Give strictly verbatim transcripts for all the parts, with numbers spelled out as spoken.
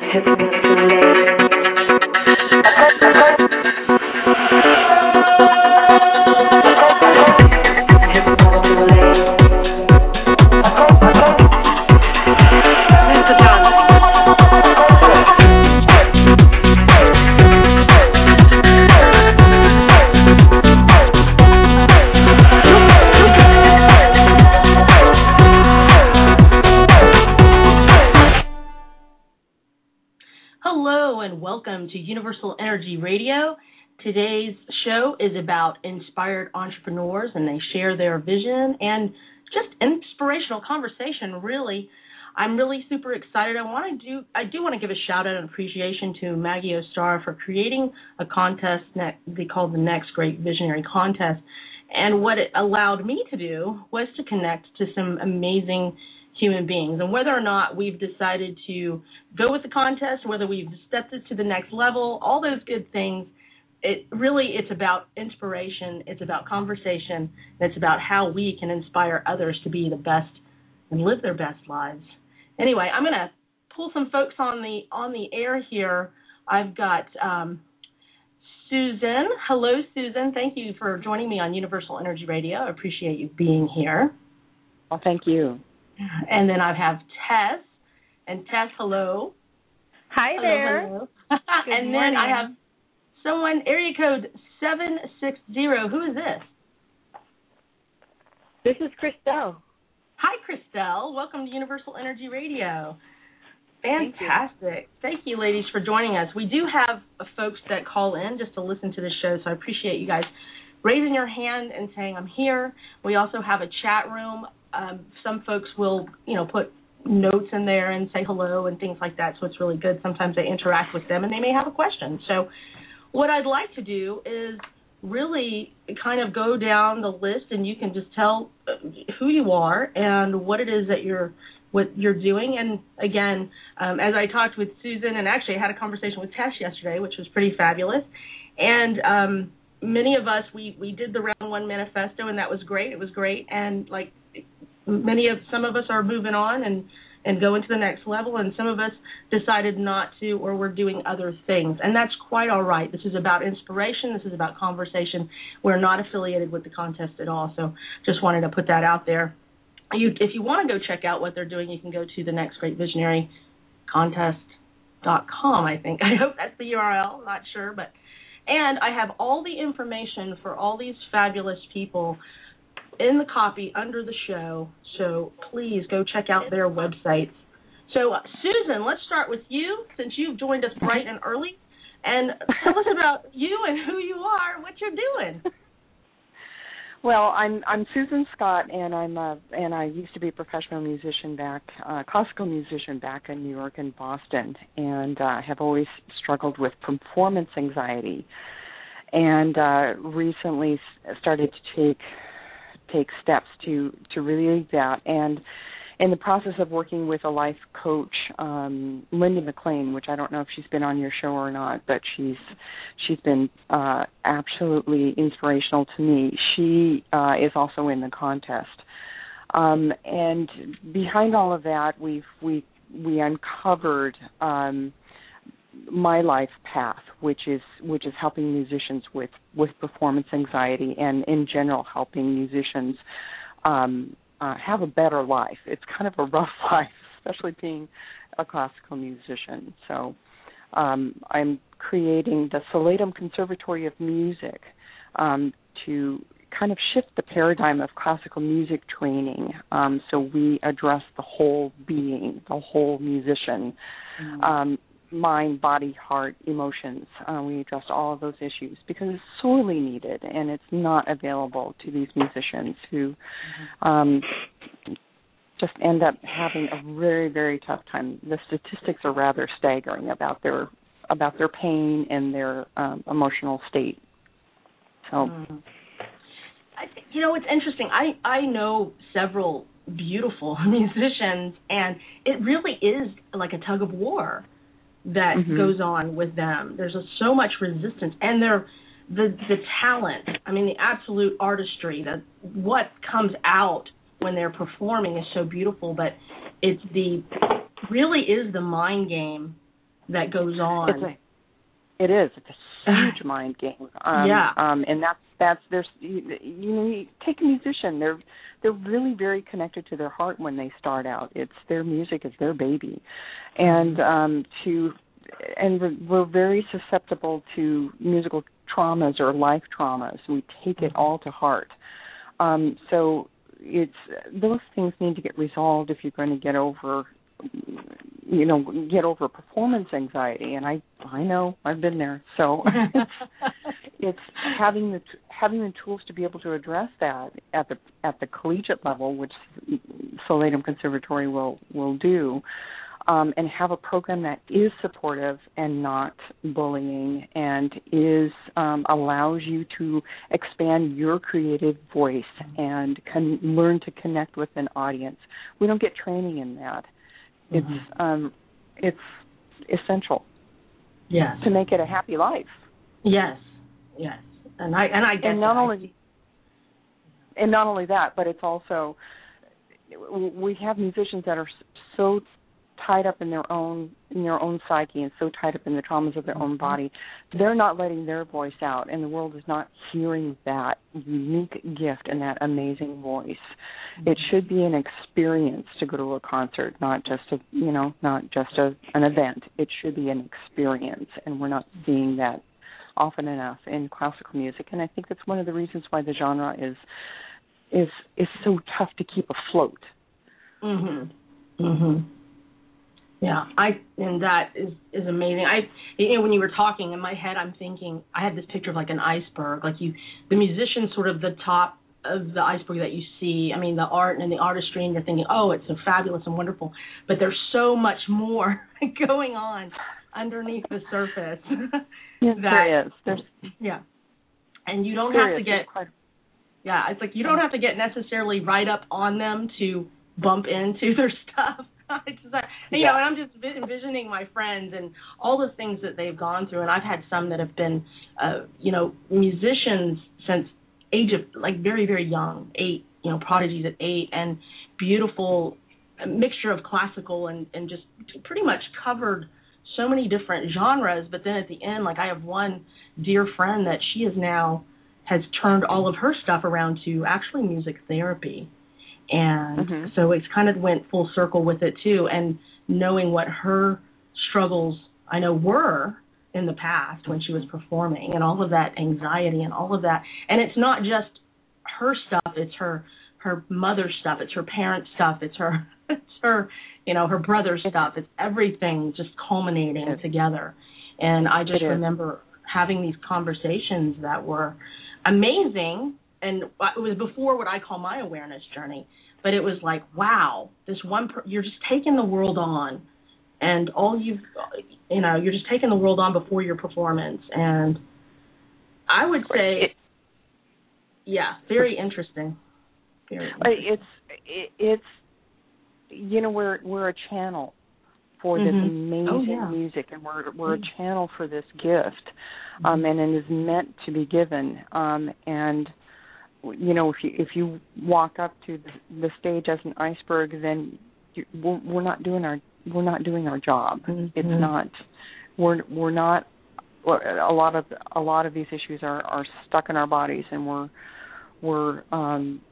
To Universal Energy Radio. Today's show is about inspired entrepreneurs, and they share their vision and just inspirational conversation, really. I'm really super excited. I want to do I do want to give a shout out and appreciation to Maggie O'Star for creating a contest they called the Next Great Visionary Contest. And what it allowed me to do was to connect to some amazing human beings. And whether or not we've decided to go with the contest, whether we've stepped it to the next level, all those good things, it really, it's about inspiration, it's about conversation, and it's about how we can inspire others to be the best and live their best lives. Anyway, I'm going to pull some folks on the on the air here. I've got um, Susan. Hello, Susan. Thank you for joining me on Universal Energy Radio. I appreciate you being here. Well, thank you. And then I have Tess. And Tess, hello. Hi hello, there. Hello. And then I have someone, area code seven six zero. Who is this? This is Christelle. Hi, Christelle. Welcome to Universal Energy Radio. Fantastic. Thank you. Thank you, ladies, for joining us. We do have folks that call in just to listen to the show, so I appreciate you guys raising your hand and saying, I'm here. We also have a chat room. Um, some folks will, you know, put notes in there and say hello and things like that, so it's really good. Sometimes I interact with them and they may have a question. So what I'd like to do is really kind of go down the list, and you can just tell who you are and what it is that you're what you're doing. And again, um, as I talked with Susan, and actually I had a conversation with Tess yesterday, which was pretty fabulous. And um, many of us, we, we did the round one manifesto, and that was great. It was great. And like many of, some of us are moving on and, and going to the next level, and some of us decided not to, or we're doing other things. And that's quite all right. This is about inspiration. This is about conversation. We're not affiliated with the contest at all, so just wanted to put that out there. You, if you want to go check out what they're doing, you can go to the Next Great Visionary Contest dot com, I think. I hope that's the U R L. I'm not sure, but and I have all the information for all these fabulous people in the copy under the show, so please go check out their websites. So, uh, Susan, let's start with you, since you've joined us bright and early, and tell us about you and who you are and what you're doing. Well, I'm I'm Susan Scott, and I'm a, and I used to be a professional musician back, uh, classical musician back in New York and Boston, and uh, have always struggled with performance anxiety, and uh, recently started to take take steps to to relieve that. And in the process of working with a life coach, um, Linda McLean, which I don't know if she's been on your show or not, but she's she's been uh, absolutely inspirational to me. She uh, is also in the contest, um, and behind all of that, we've we we uncovered um, my life path, which is which is helping musicians with, with performance anxiety, and in general helping musicians Um, Uh, have a better life. It's kind of a rough life, especially being a classical musician. So um, I'm creating the Salatum Conservatory of Music um, to kind of shift the paradigm of classical music training. Um, so we address the whole being, the whole musician, mm-hmm. um, mind, body, heart, emotions. Uh, we address all of those issues because it's sorely needed, and it's not available to these musicians who um, just end up having a very, very tough time. The statistics are rather staggering about their about their pain and their um, emotional state. So, mm. I, you know, it's interesting. I I know several beautiful musicians, and it really is like a tug of war that mm-hmm. goes on with them. There's a, so much resistance, and they're the the talent. I mean, the absolute artistry. That what comes out when they're performing is so beautiful. But it's the really is the mind game that goes on. It's a, it is. It's a huge mind game. Um, yeah. Um, and that's that's there's you, you know you take a musician. They're they're really very connected to their heart when they start out. It's their music. It's their baby, and um, to and we're, we're very susceptible to musical traumas or life traumas. We take it all to heart. Um, so it's those things need to get resolved if you're going to get over, you know, get over performance anxiety. And I, I know I've been there. So it's, it's having the having the tools to be able to address that at the at the collegiate level, which Soletum Conservatory will will do. Um, and have a program that is supportive and not bullying, and is um, allows you to expand your creative voice and can learn to connect with an audience. We don't get training in that. Mm-hmm. It's um, it's essential. Yes. To make it a happy life. Yes. Yes. And I and I get and not that. only and not only that, but it's also we have musicians that are so tied up in their own in their own psyche and so tied up in the traumas of their own body, they're not letting their voice out, and the world is not hearing that unique gift and that amazing voice. Mm-hmm. It should be an experience to go to a concert, not just a you know not just a, an event. It should be an experience, and we're not seeing that often enough in classical music. And I think that's one of the reasons why the genre is is is so tough to keep afloat. Mhm. Mhm. Yeah, I and that is, is amazing. I you know when you were talking in my head, I'm thinking I had this picture of like an iceberg, like you, the musician, sort of the top of the iceberg that you see. I mean, the art and the artistry, and you're thinking, oh, it's so fabulous and wonderful, but there's so much more going on underneath the surface. Yes, that, there is. There's yeah, and you don't there have to is. get. Quite... Yeah, it's like you don't have to get necessarily right up on them to bump into their stuff. It's just, you yeah. know, and I'm just envisioning my friends and all the things that they've gone through, and I've had some that have been, uh, you know, musicians since age of like very very young, eight, you know, prodigies at eight, and beautiful mixture of classical and and just pretty much covered so many different genres. But then at the end, like I have one dear friend that she is now has turned all of her stuff around to actually music therapy. And mm-hmm. so it's kind of went full circle with it, too. And knowing what her struggles, I know, were in the past when she was performing, and all of that anxiety and all of that. And it's not just her stuff. It's her her mother's stuff. It's her parents' stuff. It's her, it's her, you know, her brother's stuff. It's everything just culminating yes. together. And I just remember having these conversations that were amazing. And it was before what I call my awareness journey, but it was like, wow, this one, per- you're just taking the world on, and all you've, you know, you're just taking the world on before your performance. And I would say, it, yeah, very interesting. Very interesting. It's, it's, you know, we're we're a channel for this mm-hmm. amazing oh, yeah. music, and we're we're mm-hmm. a channel for this gift, um, and it is meant to be given, um, and. You know, if you if you walk up to the, the stage as an iceberg, then you, we're, we're not doing our we're not doing our job. Mm-hmm. It's not we're we're not a lot of a lot of these issues are, are stuck in our bodies, and we're we're um,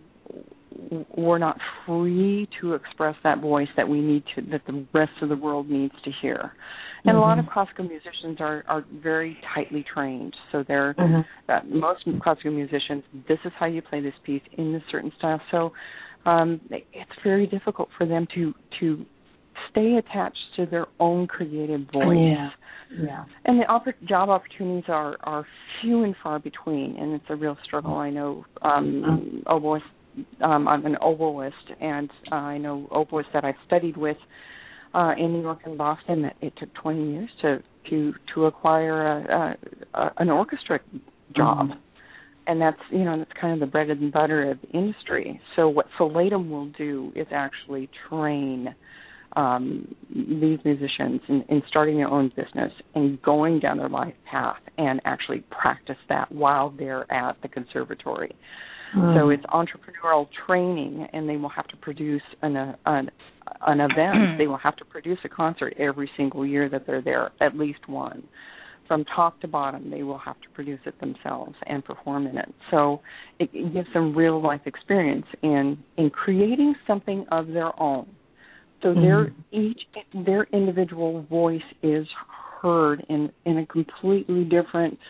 we're not free to express that voice that we need to that the rest of the world needs to hear. And mm-hmm. a lot of classical musicians are, are very tightly trained. So they're mm-hmm. uh, most classical musicians, this is how you play this piece in this certain style. So um, it's very difficult for them to to stay attached to their own creative voice. Yeah. Yeah. And the oppor- job opportunities are, are few and far between, and it's a real struggle. I know um, mm-hmm. oboist, um, I'm an oboist, and uh, I know oboists that I've studied with Uh, in New York and Boston, that it took twenty years to to, to acquire a, a, a, an orchestra job, mm-hmm. and that's you know that's kind of the bread and butter of the industry. So what Soletum will do is actually train um, these musicians in, in starting their own business and going down their life path, and actually practice that while they're at the conservatory. Mm. So it's entrepreneurial training, and they will have to produce an uh, an, an event. They will have to produce a concert every single year that they're there, at least one. From top to bottom, they will have to produce it themselves and perform in it. So it, it gives them real life experience in in creating something of their own. So mm-hmm. their each their individual voice is heard in, in a completely different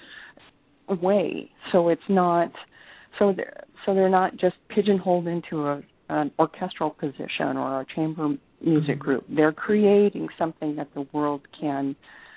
way. So it's not so they're, so they're not just pigeonholed into a an orchestral position or a chamber music mm-hmm. group. They're creating something that the world can.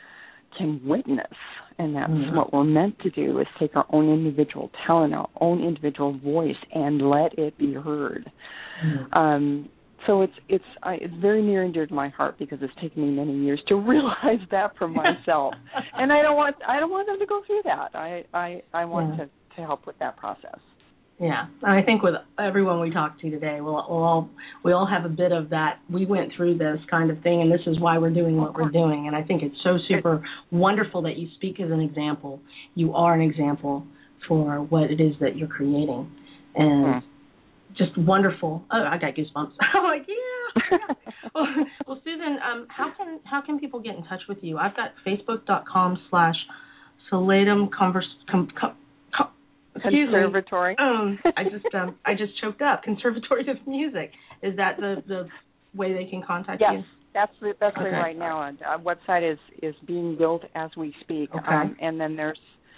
can witness, and that's mm-hmm. what we're meant to do, is take our own individual talent, our own individual voice, and let it be heard. Mm-hmm. Um, so it's it's I, it's very near and dear to my heart, because it's taken me many years to realize that for myself, and I don't want I don't want them to go through that. I I, I want yeah. to, to help with that process. Yeah, and I think with everyone we talked to today, we'll, we'll all we all have a bit of that. We went through this kind of thing, and this is why we're doing what we're doing. And I think it's so super wonderful that you speak as an example. You are an example for what it is that you're creating, and yeah. just wonderful. Oh, I got goosebumps. I'm like, yeah. yeah. well, well, Susan, um, how can how can people get in touch with you? I've got facebook dot com slash Soletum converse. Com, com, Excuse Conservatory. Me. Um, I just um, I just choked up. Conservatory of Music. Is that the, the way they can contact yes, you? Yes, that's the best way okay. right now. Our website is, is being built as we speak, okay. um, and then there's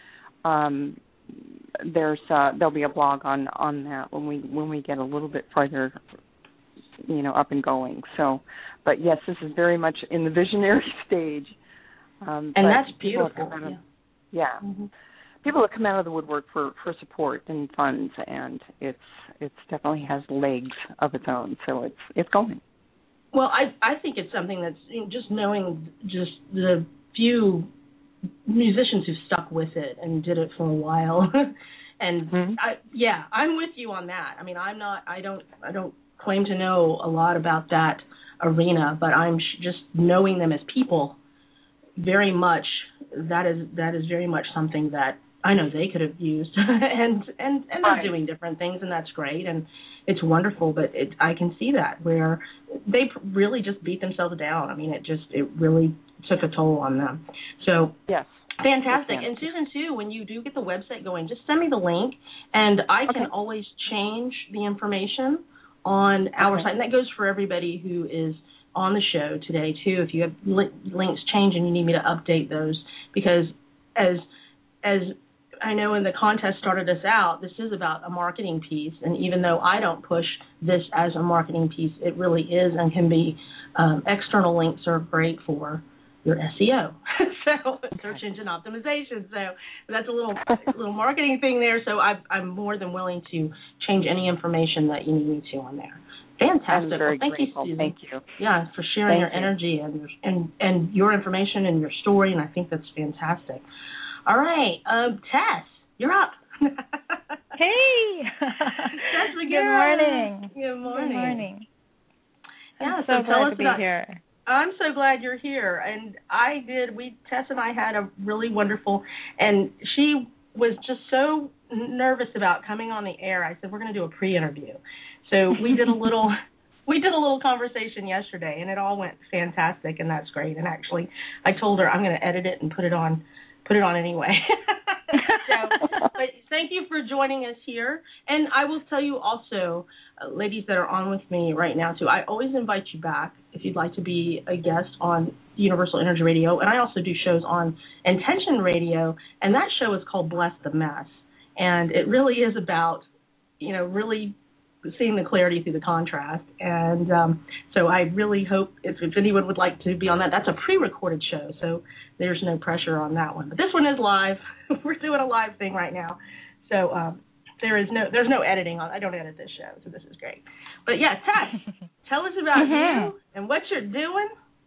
um, there's uh, there'll be a blog on, on that when we when we get a little bit farther, you know, up and going. So, but yes, this is very much in the visionary stage. Um, and that's beautiful. Of, yeah. yeah. Mm-hmm. People that come out of the woodwork for, for support and funds, and it's it's definitely has legs of its own, so it's it's going. Well, I I think it's something that's, you know, just knowing just the few musicians who stuck with it and did it for a while, and mm-hmm. I, yeah, I'm with you on that. I mean, I'm not, I don't, I don't claim to know a lot about that arena, but I'm sh- just knowing them as people. Very much, that is that is very much something that I know they could have used, and and, and right. they're doing different things, and that's great, and it's wonderful. But it, I can see that where they really just beat themselves down. I mean, it just it really took a toll on them. So yes, fantastic. And Susan, too, when you do get the website going, just send me the link, and I okay. can always change the information on our okay. site, and that goes for everybody who is on the show today, too. If you have li- links change and you need me to update those, because as as I know when the contest started us out, this is about a marketing piece, and even though I don't push this as a marketing piece, it really is and can be. Um, external links are great for your S E O, so search engine optimization. So that's a little little marketing thing there. So I, I'm more than willing to change any information that you need me to on there. Fantastic. I'm very well, thank grateful. you, Susan. Thank you. Yeah, for sharing thank your you. energy and your and and your information and your story, and I think that's fantastic. All right, um, Tess, you're up. Hey. Tess, Good morning. Good morning. Good morning. Yeah, I'm so, so tell glad us to be about, here. I'm so glad you're here, and I did. We Tess and I had a really wonderful, and she was just so nervous about coming on the air. I said we're going to do a pre-interview, so we did a little. We did a little conversation yesterday, and it all went fantastic, and that's great. And actually, I told her I'm going to edit it and put it on, put it on anyway. So, but thank you for joining us here. And I will tell you also, uh, ladies that are on with me right now too, I always invite you back if you'd like to be a guest on Universal Energy Radio. And I also do shows on Intention Radio, and that show is called Bless the Mess. And it really is about, you know, really seeing the clarity through the contrast. And um, so I really hope if, if anyone would like to be on that, that's a pre-recorded show, so there's no pressure on that one. But this one is live. We're doing a live thing right now. So um, there is no, there's no editing on. I don't edit this show, so this is great. But yeah, Tess, tell us about mm-hmm. you and what you're doing.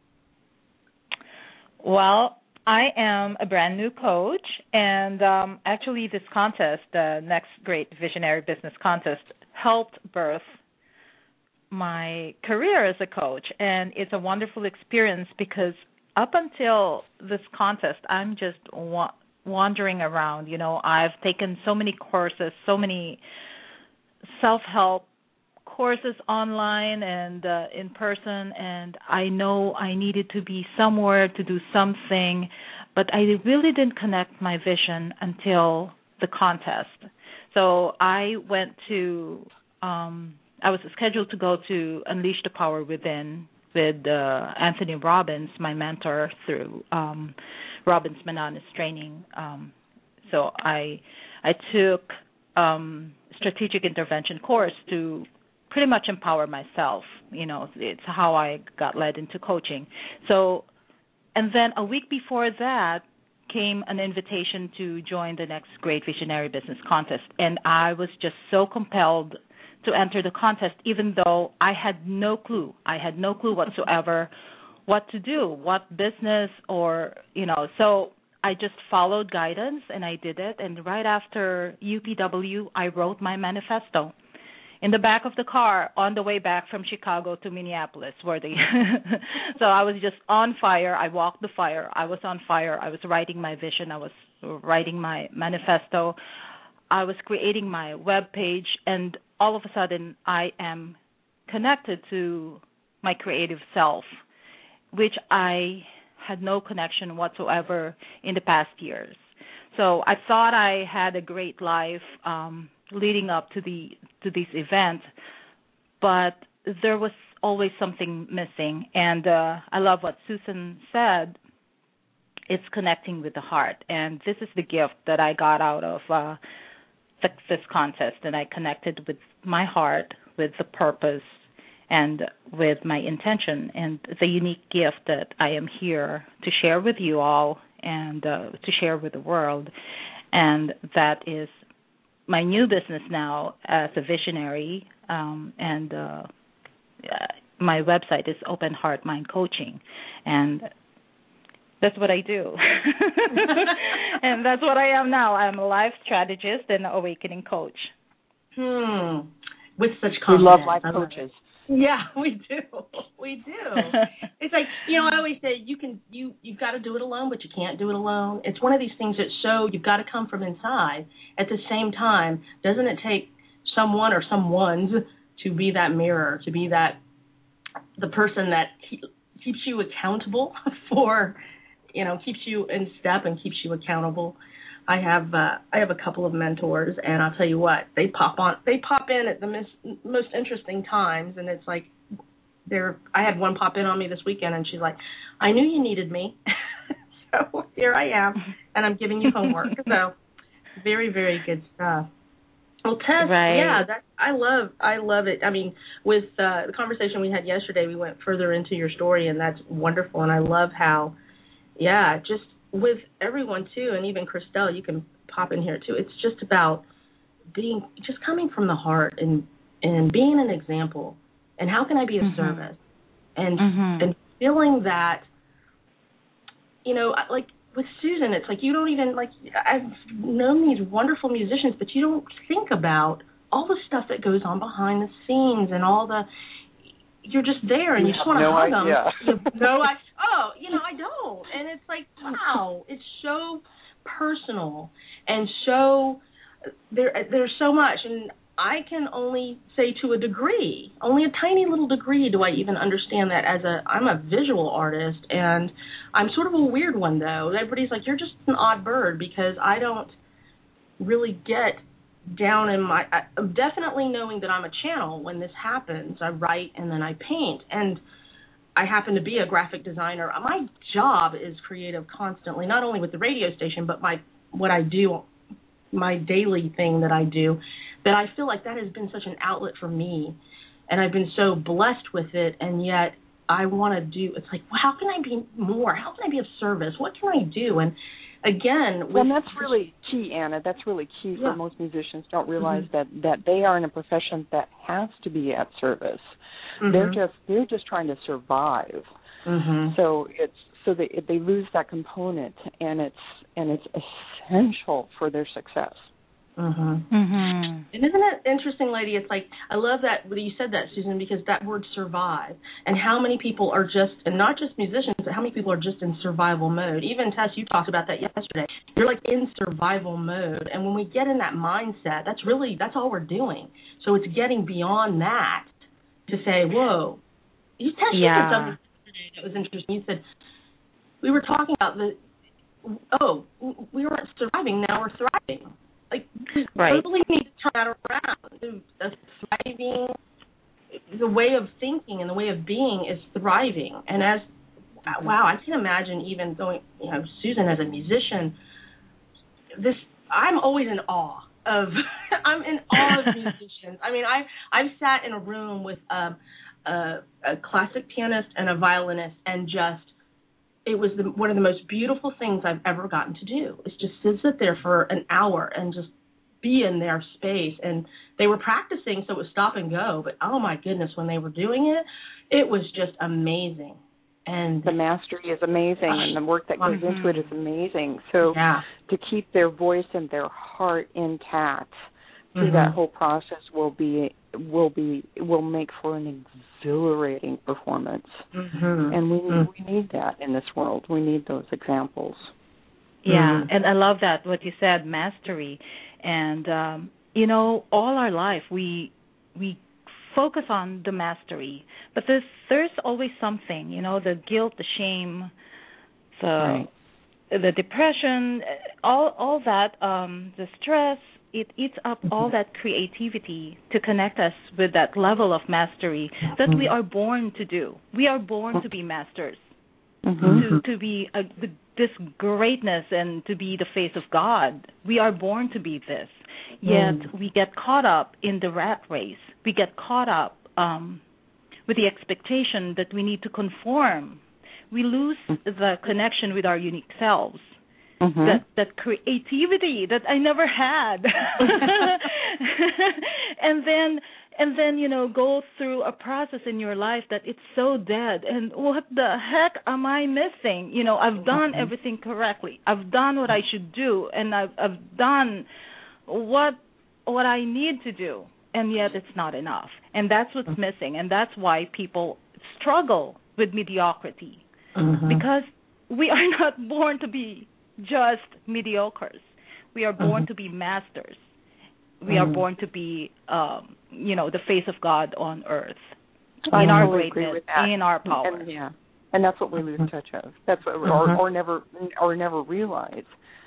Well, I am a brand new coach, and um, actually this contest, the Next Great Visionary Business Contest, helped birth my career as a coach. And it's a wonderful experience because up until this contest, I'm just wa- wandering around. You know, I've taken so many courses, so many self-help courses online and uh, in person, and I know I needed to be somewhere to do something, but I really didn't connect my vision until the contest. So I went to, um, I was scheduled to go to Unleash the Power Within with uh, Anthony Robbins, my mentor through um, Robbins Monotonous Training. Um, so I I took um, strategic intervention course to pretty much empower myself. You know, it's how I got led into coaching. So, and then a week before that came an invitation to join the next Great Visionary Business Contest, and I was just so compelled to enter the contest, even though I had no clue. I had no clue whatsoever what to do, what business, or, you know, so I just followed guidance and I did it. And right after U P W, I wrote my manifesto in the back of the car on the way back from Chicago to Minneapolis. Where the so I was just on fire. I walked the fire. I was on fire. I was writing my vision. I was writing my manifesto. I was creating my web page, and all of a sudden I am connected to my creative self, which I had no connection whatsoever in the past years. So I thought I had a great life um, leading up to the to this event, but there was always something missing. And uh, I love what Susan said. It's connecting with the heart, and this is the gift that I got out of uh, this contest, and I connected with my heart, with the purpose, and with my intention, and the unique gift that I am here to share with you all and uh, to share with the world. And that is my new business now as a visionary, um, and uh, my website is Open Heart Mind Coaching, and that's what I do. And that's what I am now. I'm a life strategist and awakening coach. Hmm. With such confidence. We love life coaches. Yeah, we do. We do. It's like, you know, I always say you can you you've got to do it alone, but you can't do it alone. It's one of these things that show you've got to come from inside. At the same time, doesn't it take someone or someone's to be that mirror, to be that the person that keep, keeps you accountable for, you know, keeps you in step and keeps you accountable. I have uh, I have a couple of mentors, and I'll tell you what, they pop on they pop in at the mis- most interesting times, and it's like they're. I had one pop in on me this weekend, and she's like, "I knew you needed me, so here I am, and I'm giving you homework." So very very good stuff. Well, Tess, right. yeah, that I love I love it. I mean, with uh, the conversation we had yesterday, we went further into your story, and that's wonderful. And I love how, yeah, just. With everyone, too, and even Christelle, you can pop in here, too. It's just about being, just coming from the heart and, and being an example. And how can I be of mm-hmm. service? And mm-hmm. and feeling that, you know, like with Susan, it's like you don't even, like, I've known these wonderful musicians, but you don't think about all the stuff that goes on behind the scenes and all the, you're just there and you, you just want to no hug idea. them. You know, I, oh, you know, I don't. And it's like, wow, it's so personal and so, there, there's so much. And I can only say to a degree, only a tiny little degree do I even understand that as a, I'm a visual artist, and I'm sort of a weird one, though. Everybody's like, you're just an odd bird, because I don't really get down in my, I, definitely knowing that I'm a channel when this happens. I write and then I paint, and I happen to be a graphic designer. My job is creative constantly, not only with the radio station, but my what I do, my daily thing that I do, that I feel like that has been such an outlet for me, and I've been so blessed with it, and yet I want to do, it's like, well, how can I be more? How can I be of service? What can I do? And again, well, that's really key, Anna. That's really key yeah. for most musicians. Don't realize mm-hmm. that, that they are in a profession that has to be at service. Mm-hmm. They're just they're just trying to survive. Mm-hmm. So it's so they they lose that component, and it's and it's essential for their success. Mm-hmm. Mhm. And isn't it interesting, lady? It's like, I love that you said that, Susan, because that word survive, and how many people are just, and not just musicians, but how many people are just in survival mode. Even Tess, you talked about that yesterday. You're like in survival mode. And when we get in that mindset, that's really, that's all we're doing. So it's getting beyond that to say, whoa. You, Tess, you Yeah. said something yesterday that was interesting. You said, we were talking about the, oh, we weren't surviving, now we're thriving. Like, we Right. totally need to turn that around. The thriving, the way of thinking and the way of being is thriving. And as, wow, I can imagine even going, you know, Susan as a musician, this, I'm always in awe of, I'm in awe of musicians. I mean, I've, I've sat in a room with um, a, a classic pianist and a violinist and just, it was the, one of the most beautiful things I've ever gotten to do. Is just to sit there for an hour and just be in their space. And they were practicing, so it was stop and go. But, oh, my goodness, when they were doing it, it was just amazing. And the mastery is amazing, and the work that goes mm-hmm. into it is amazing. So yeah. to keep their voice and their heart intact through mm-hmm. that whole process will be will be will make for an exhilarating performance. Mm-hmm. And we mm-hmm. we need that in this world. We need those examples. Yeah, mm-hmm. and I love that what you said, mastery. And um, you know, all our life we we focus on the mastery, but there's there's always something, you know, the guilt, the shame, the right. the depression, all all that, um, the stress. It eats up mm-hmm. all that creativity to connect us with that level of mastery that mm-hmm. we are born to do. We are born to be masters, mm-hmm. to to be a, this greatness and to be the face of God. We are born to be this. Yet mm. we get caught up in the rat race. We get caught up um, with the expectation that we need to conform. We lose the connection with our unique selves. Mm-hmm. That that creativity that I never had, and then and then you know go through a process in your life that it's so dead. And what the heck am I missing? You know, I've done mm-hmm. everything correctly. I've done what I should do, and I've I've done what what I need to do, and yet it's not enough. And that's what's mm-hmm. missing, and that's why people struggle with mediocrity mm-hmm. because we are not born to be just mediocres. We are born mm-hmm. to be masters. We mm-hmm. are born to be, um, you know, the face of God on earth, I in our totally greatness, agree in our power. And, yeah, and that's what we lose mm-hmm. touch of. That's what, mm-hmm. or, or never, or never realize.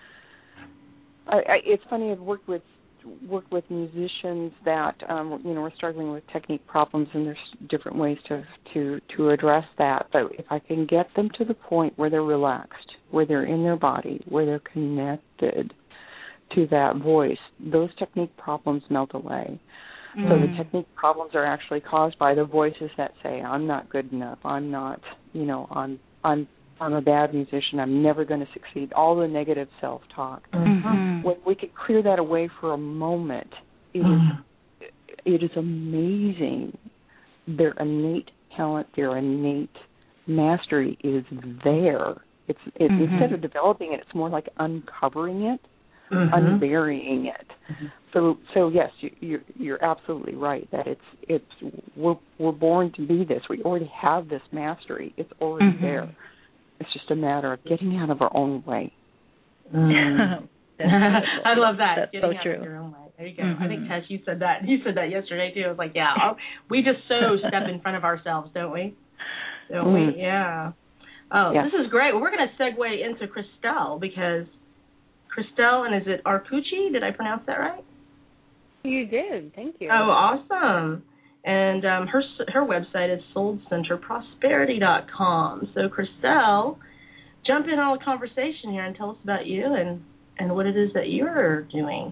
I, I, it's funny. I've worked with worked with musicians that um, you know are struggling with technique problems, and there's different ways to to to address that. But if I can get them to the point where they're relaxed, where they're in their body, where they're connected to that voice, those technique problems melt away. Mm. So the technique problems are actually caused by the voices that say, I'm not good enough, I'm not, you know, I'm I'm I'm a bad musician, I'm never going to succeed, all the negative self-talk. Mm-hmm. When we could clear that away for a moment, it mm. is it is amazing. Their innate talent, their innate mastery is there. It's it, mm-hmm. instead of developing it, it's more like uncovering it, mm-hmm. unburying it. Mm-hmm. So, so yes, you, you're you're absolutely right that it's it's we're we're born to be this. We already have this mastery. It's already mm-hmm. there. It's just a matter of getting out of our own way. Mm. I love that. That's getting so out true. of your own way. There you go. Mm-hmm. I think Tess, you said that. You said that yesterday too. I was like, yeah, I'll, we just so step in front of ourselves, don't we? Don't mm-hmm. we? Yeah. Oh, yeah. This is great. Well, we're going to segue into Christelle because Christelle, and is it Arcucci? Did I pronounce that right? You did. Thank you. Oh, awesome. And um, her her website is soul center prosperity dot com. So, Christelle, jump in on the conversation here and tell us about you and, and what it is that you're doing.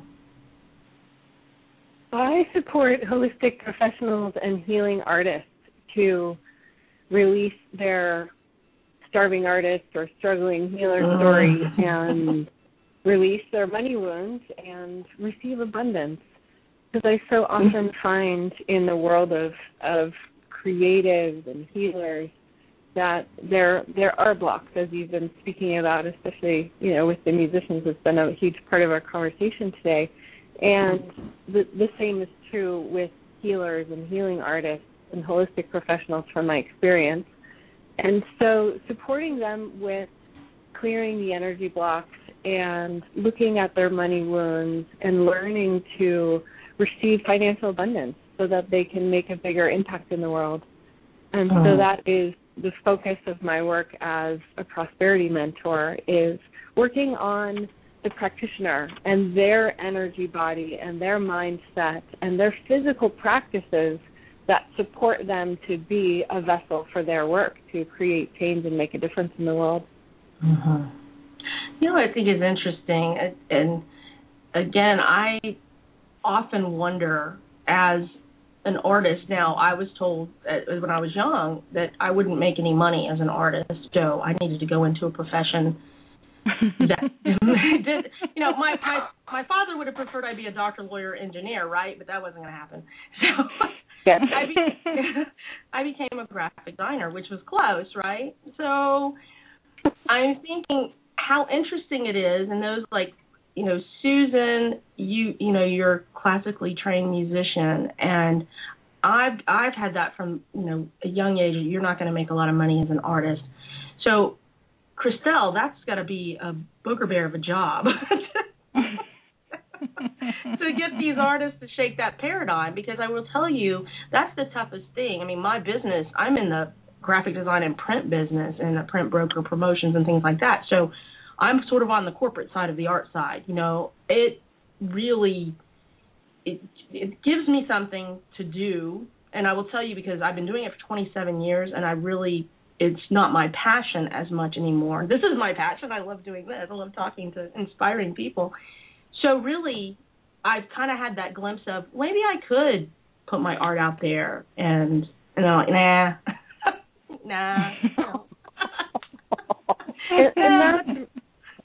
I support holistic professionals and healing artists to release their starving artist or struggling healer story and release their money wounds and receive abundance. Because I so often find in the world of, of creatives and healers that there there are blocks, as you've been speaking about, especially, you know, with the musicians. It's been a huge part of our conversation today, And the, the same is true with healers and healing artists and holistic professionals from my experience. And so supporting them with clearing the energy blocks and looking at their money wounds and learning to receive financial abundance so that they can make a bigger impact in the world. And mm-hmm. so that is the focus of my work as a prosperity mentor, is working on the practitioner and their energy body and their mindset and their physical practices that support them to be a vessel for their work, to create change and make a difference in the world. Mm-hmm. You know what I think is interesting, and again, I often wonder, as an artist now, I was told uh, when I was young that I wouldn't make any money as an artist, so I needed to go into a profession that did, you know, my, my my father would have preferred I be a doctor, lawyer, engineer, right? But that wasn't going to happen. So yes. I, became, I became a graphic designer, which was close, right? So I'm thinking how interesting it is, and those, like, you know, Susan, you you know, you're a classically trained musician, and I've I've had that from, you know, a young age. You're not going to make a lot of money as an artist. So, Christelle, that's got to be a booger bear of a job to get these artists to shake that paradigm, because I will tell you, that's the toughest thing. I mean, my business, I'm in the graphic design and print business and the print broker promotions and things like that. So I'm sort of on the corporate side of the art side. You know, it really, it it gives me something to do. And I will tell you, because I've been doing it for twenty-seven years, and I really, it's not my passion as much anymore. This is my passion. I love doing this. I love talking to inspiring people. So really, I've kind of had that glimpse of, maybe I could put my art out there, and, and I'm like, nah, nah. and, and that's,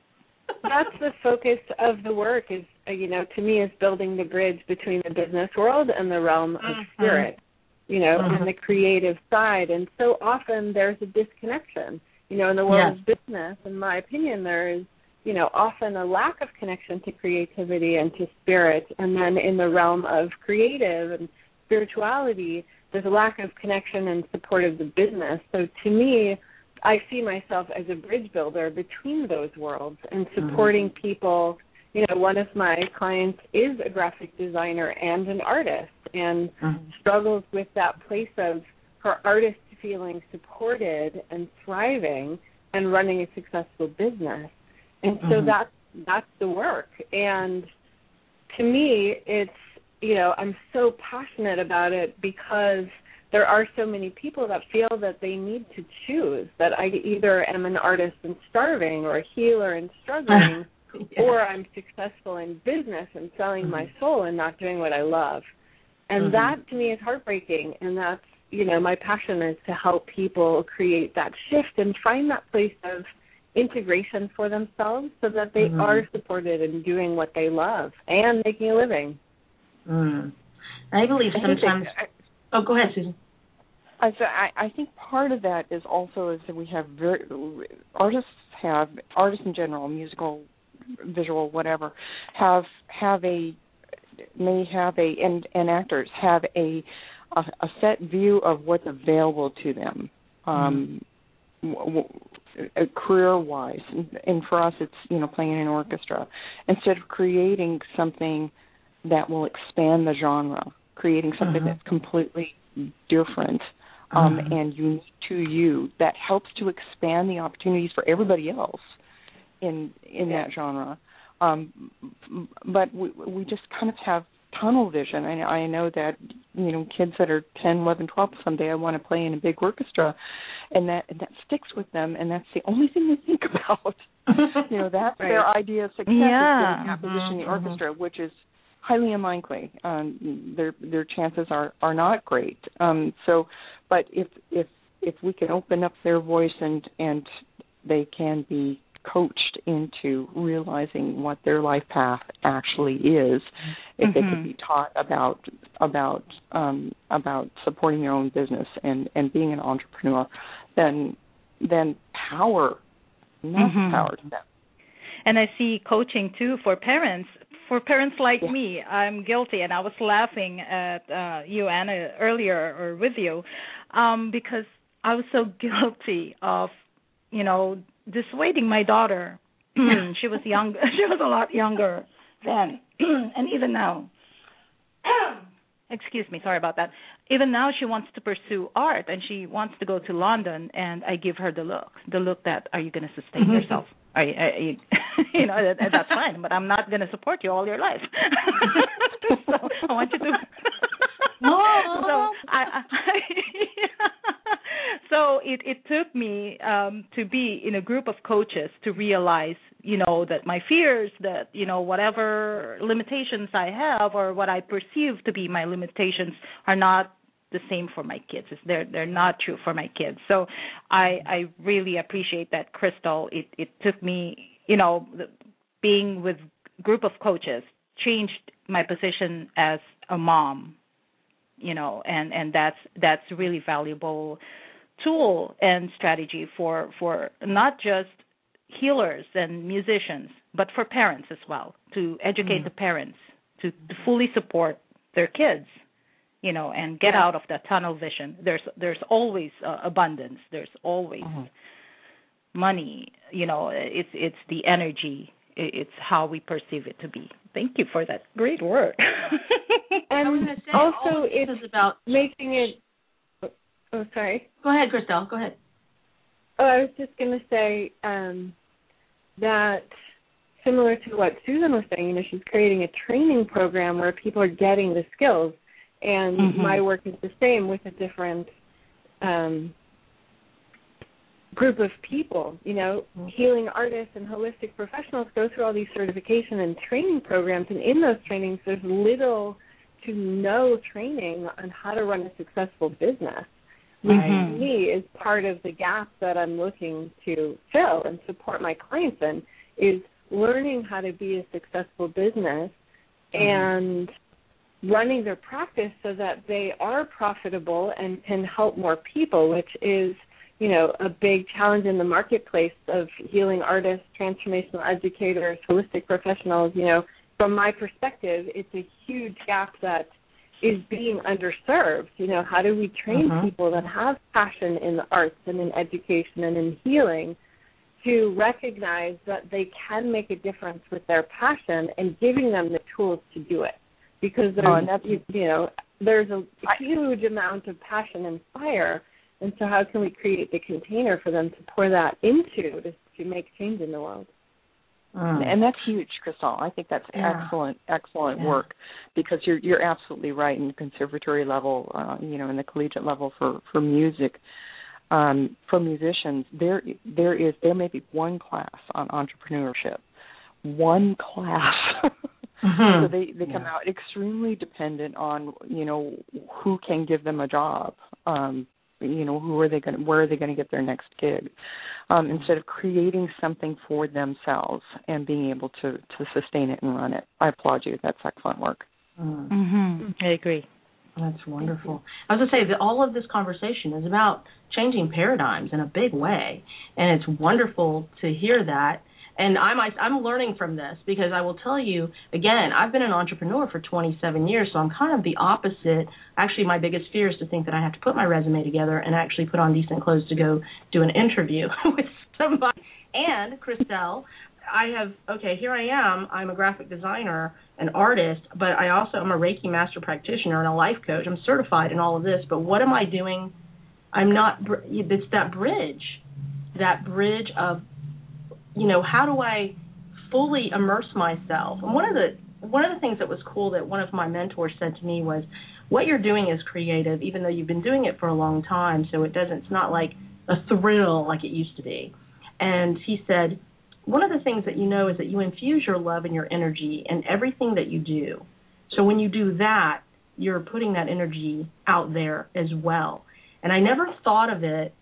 that's the focus of the work, is, you know, to me, is building the bridge between the business world and the realm of mm-hmm. spirit, you know, mm-hmm. and the creative side. And so often there's a disconnection, you know, in the world yes. of business. In my opinion, there is, you know, often a lack of connection to creativity and to spirit. And then in the realm of creative and spirituality, there's a lack of connection and support of the business. So to me, I see myself as a bridge builder between those worlds and supporting mm-hmm. people. You know, one of my clients is a graphic designer and an artist, and mm-hmm. struggles with that place of her artist feeling supported and thriving and running a successful business. And so mm-hmm. that's, that's the work. And to me, it's, you know, I'm so passionate about it because there are so many people that feel that they need to choose, that I either am an artist and starving, or a healer and struggling, yeah. or I'm successful in business and selling mm-hmm. my soul and not doing what I love. And mm-hmm. that to me is heartbreaking. And that's, you know, my passion is to help people create that shift and find that place of integration for themselves so that they mm-hmm. are supported in doing what they love and making a living. Mm. I believe sometimes... Oh, go ahead, Susan. I, I think part of that is also is that we have very, artists have, artists in general, musical, visual, whatever, have have a, may have a, and, and actors have a, a, a set view of what's available to them, um, mm-hmm. w- w- career-wise. And, and for us, it's, you know, playing in an orchestra. Instead of creating something that will expand the genre, creating something mm-hmm. that's completely different um, mm-hmm. and unique to you, that helps to expand the opportunities for everybody else in in yeah. that genre. Um, but we, we just kind of have tunnel vision. I, I know that, you know, kids that are ten, eleven, twelve, someday I want to play in a big orchestra, and that and that sticks with them, and that's the only thing they think about. You know, that's right. their idea of success, yeah. is getting that position in the orchestra, which is highly unlikely. Um, their their chances are, are not great. Um, so, but if if if we can open up their voice and and they can be coached into realizing what their life path actually is, if mm-hmm. they could be taught about about um, about supporting their own business and, and being an entrepreneur, then then power, enough mm-hmm. power to them. And I see coaching too for parents for parents like yeah. me, I'm guilty, and I was laughing at uh, you, Anna, earlier, or with you, um, because I was so guilty of, you know, dissuading my daughter. She was young. She was a lot younger then, and even now. Excuse me, sorry about that. Even now, she wants to pursue art, and she wants to go to London, and I give her the look, the look that, are you going to sustain mm-hmm. yourself? Are you, are you, you know, that, that's fine, but I'm not going to support you all your life. So I want you to. Mom. So I, I so it, it took me um, to be in a group of coaches to realize, you know, that my fears, that, you know, whatever limitations I have or what I perceive to be my limitations are not the same for my kids. They're they're not true for my kids. So I I really appreciate that, Crystal. It it took me, you know, being with a group of coaches changed my position as a mom, you know, and, and that's that's really valuable tool and strategy for for not just healers and musicians, but for parents as well, to educate mm. the parents to, to fully support their kids, you know, and get yeah. out of that tunnel vision. There's there's always uh, abundance. There's always mm-hmm. money. You know, it's it's the energy. It's how we perceive it to be. Thank you for that great work. And also, it's about making it. Oh, sorry. Go ahead, Crystal. Go ahead. Oh, I was just going to say um, that similar to what Susan was saying, you know, she's creating a training program where people are getting the skills, and mm-hmm. my work is the same with a different um, group of people. You know, mm-hmm. healing artists and holistic professionals go through all these certification and training programs, and in those trainings, there's little to no training on how to run a successful business. Which mm-hmm. to me is part of the gap that I'm looking to fill and support my clients in, is learning how to be a successful business mm-hmm. and running their practice so that they are profitable and can help more people, which is, you know, a big challenge in the marketplace of healing artists, transformational educators, holistic professionals. You know, from my perspective, it's a huge gap that is being underserved. You know, how do we train uh-huh. people that have passion in the arts and in education and in healing to recognize that they can make a difference with their passion, and giving them the tools to do it? Because there's, oh, and that's, you, you know, there's a huge amount of passion and fire, and so how can we create the container for them to pour that into to, to make change in the world? Mm. And that's huge, Crystal. I think that's yeah. excellent, excellent yeah. work, because you're you're absolutely right. In the conservatory level, uh, you know, in the collegiate level for for music, um, for musicians, there there is there may be one class on entrepreneurship, one class. Mm-hmm. So they they come yeah. out extremely dependent on, you know, who can give them a job. Um, you know, who are they going? Where are they going to get their next gig? Um, instead of creating something for themselves and being able to, to sustain it and run it. I applaud you. That's excellent work. Mm-hmm. I agree. That's wonderful. I was going to say that all of this conversation is about changing paradigms in a big way, and it's wonderful to hear that. And I'm I'm learning from this, because I will tell you, again, I've been an entrepreneur for twenty-seven years, so I'm kind of the opposite. Actually, my biggest fear is to think that I have to put my resume together and actually put on decent clothes to go do an interview with somebody. And, Crystal, I have, okay, here I am. I'm a graphic designer, an artist, but I also am a Reiki master practitioner and a life coach. I'm certified in all of this, but what am I doing? I'm not, it's that bridge, that bridge of, you know, how do I fully immerse myself? And one of the one of the things that was cool that one of my mentors said to me was, what you're doing is creative, even though you've been doing it for a long time, so it doesn't, it's not like a thrill like it used to be. And he said, one of the things that you know is that you infuse your love and your energy in everything that you do. So when you do that, you're putting that energy out there as well. And I never thought of it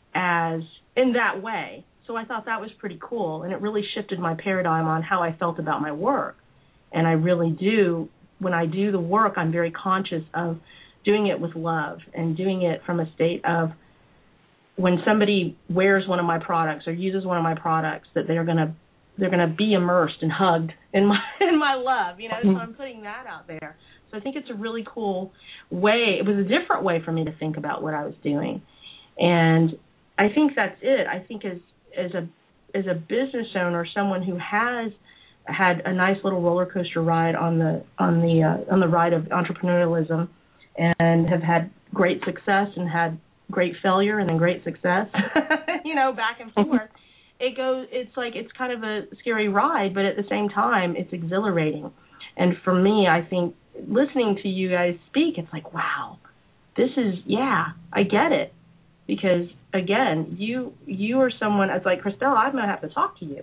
as in that way. So I thought that was pretty cool, and it really shifted my paradigm on how I felt about my work. And I really do, when I do the work, I'm very conscious of doing it with love and doing it from a state of, when somebody wears one of my products or uses one of my products, that they're gonna they're gonna be immersed and hugged in my in my love, you know. So I'm putting that out there. So I think it's a really cool way. It was a different way for me to think about what I was doing, and I think that's it. I think as as a as a business owner, someone who has had a nice little roller coaster ride on the on the uh, on the ride of entrepreneurialism, and have had great success and had great failure and then great success, you know, back and forth. It goes. It's like it's kind of a scary ride, but at the same time, it's exhilarating. And for me, I think listening to you guys speak, it's like, wow, this is yeah, I get it. Because again, you you are someone. It's like, Christelle, I'm gonna have to talk to you.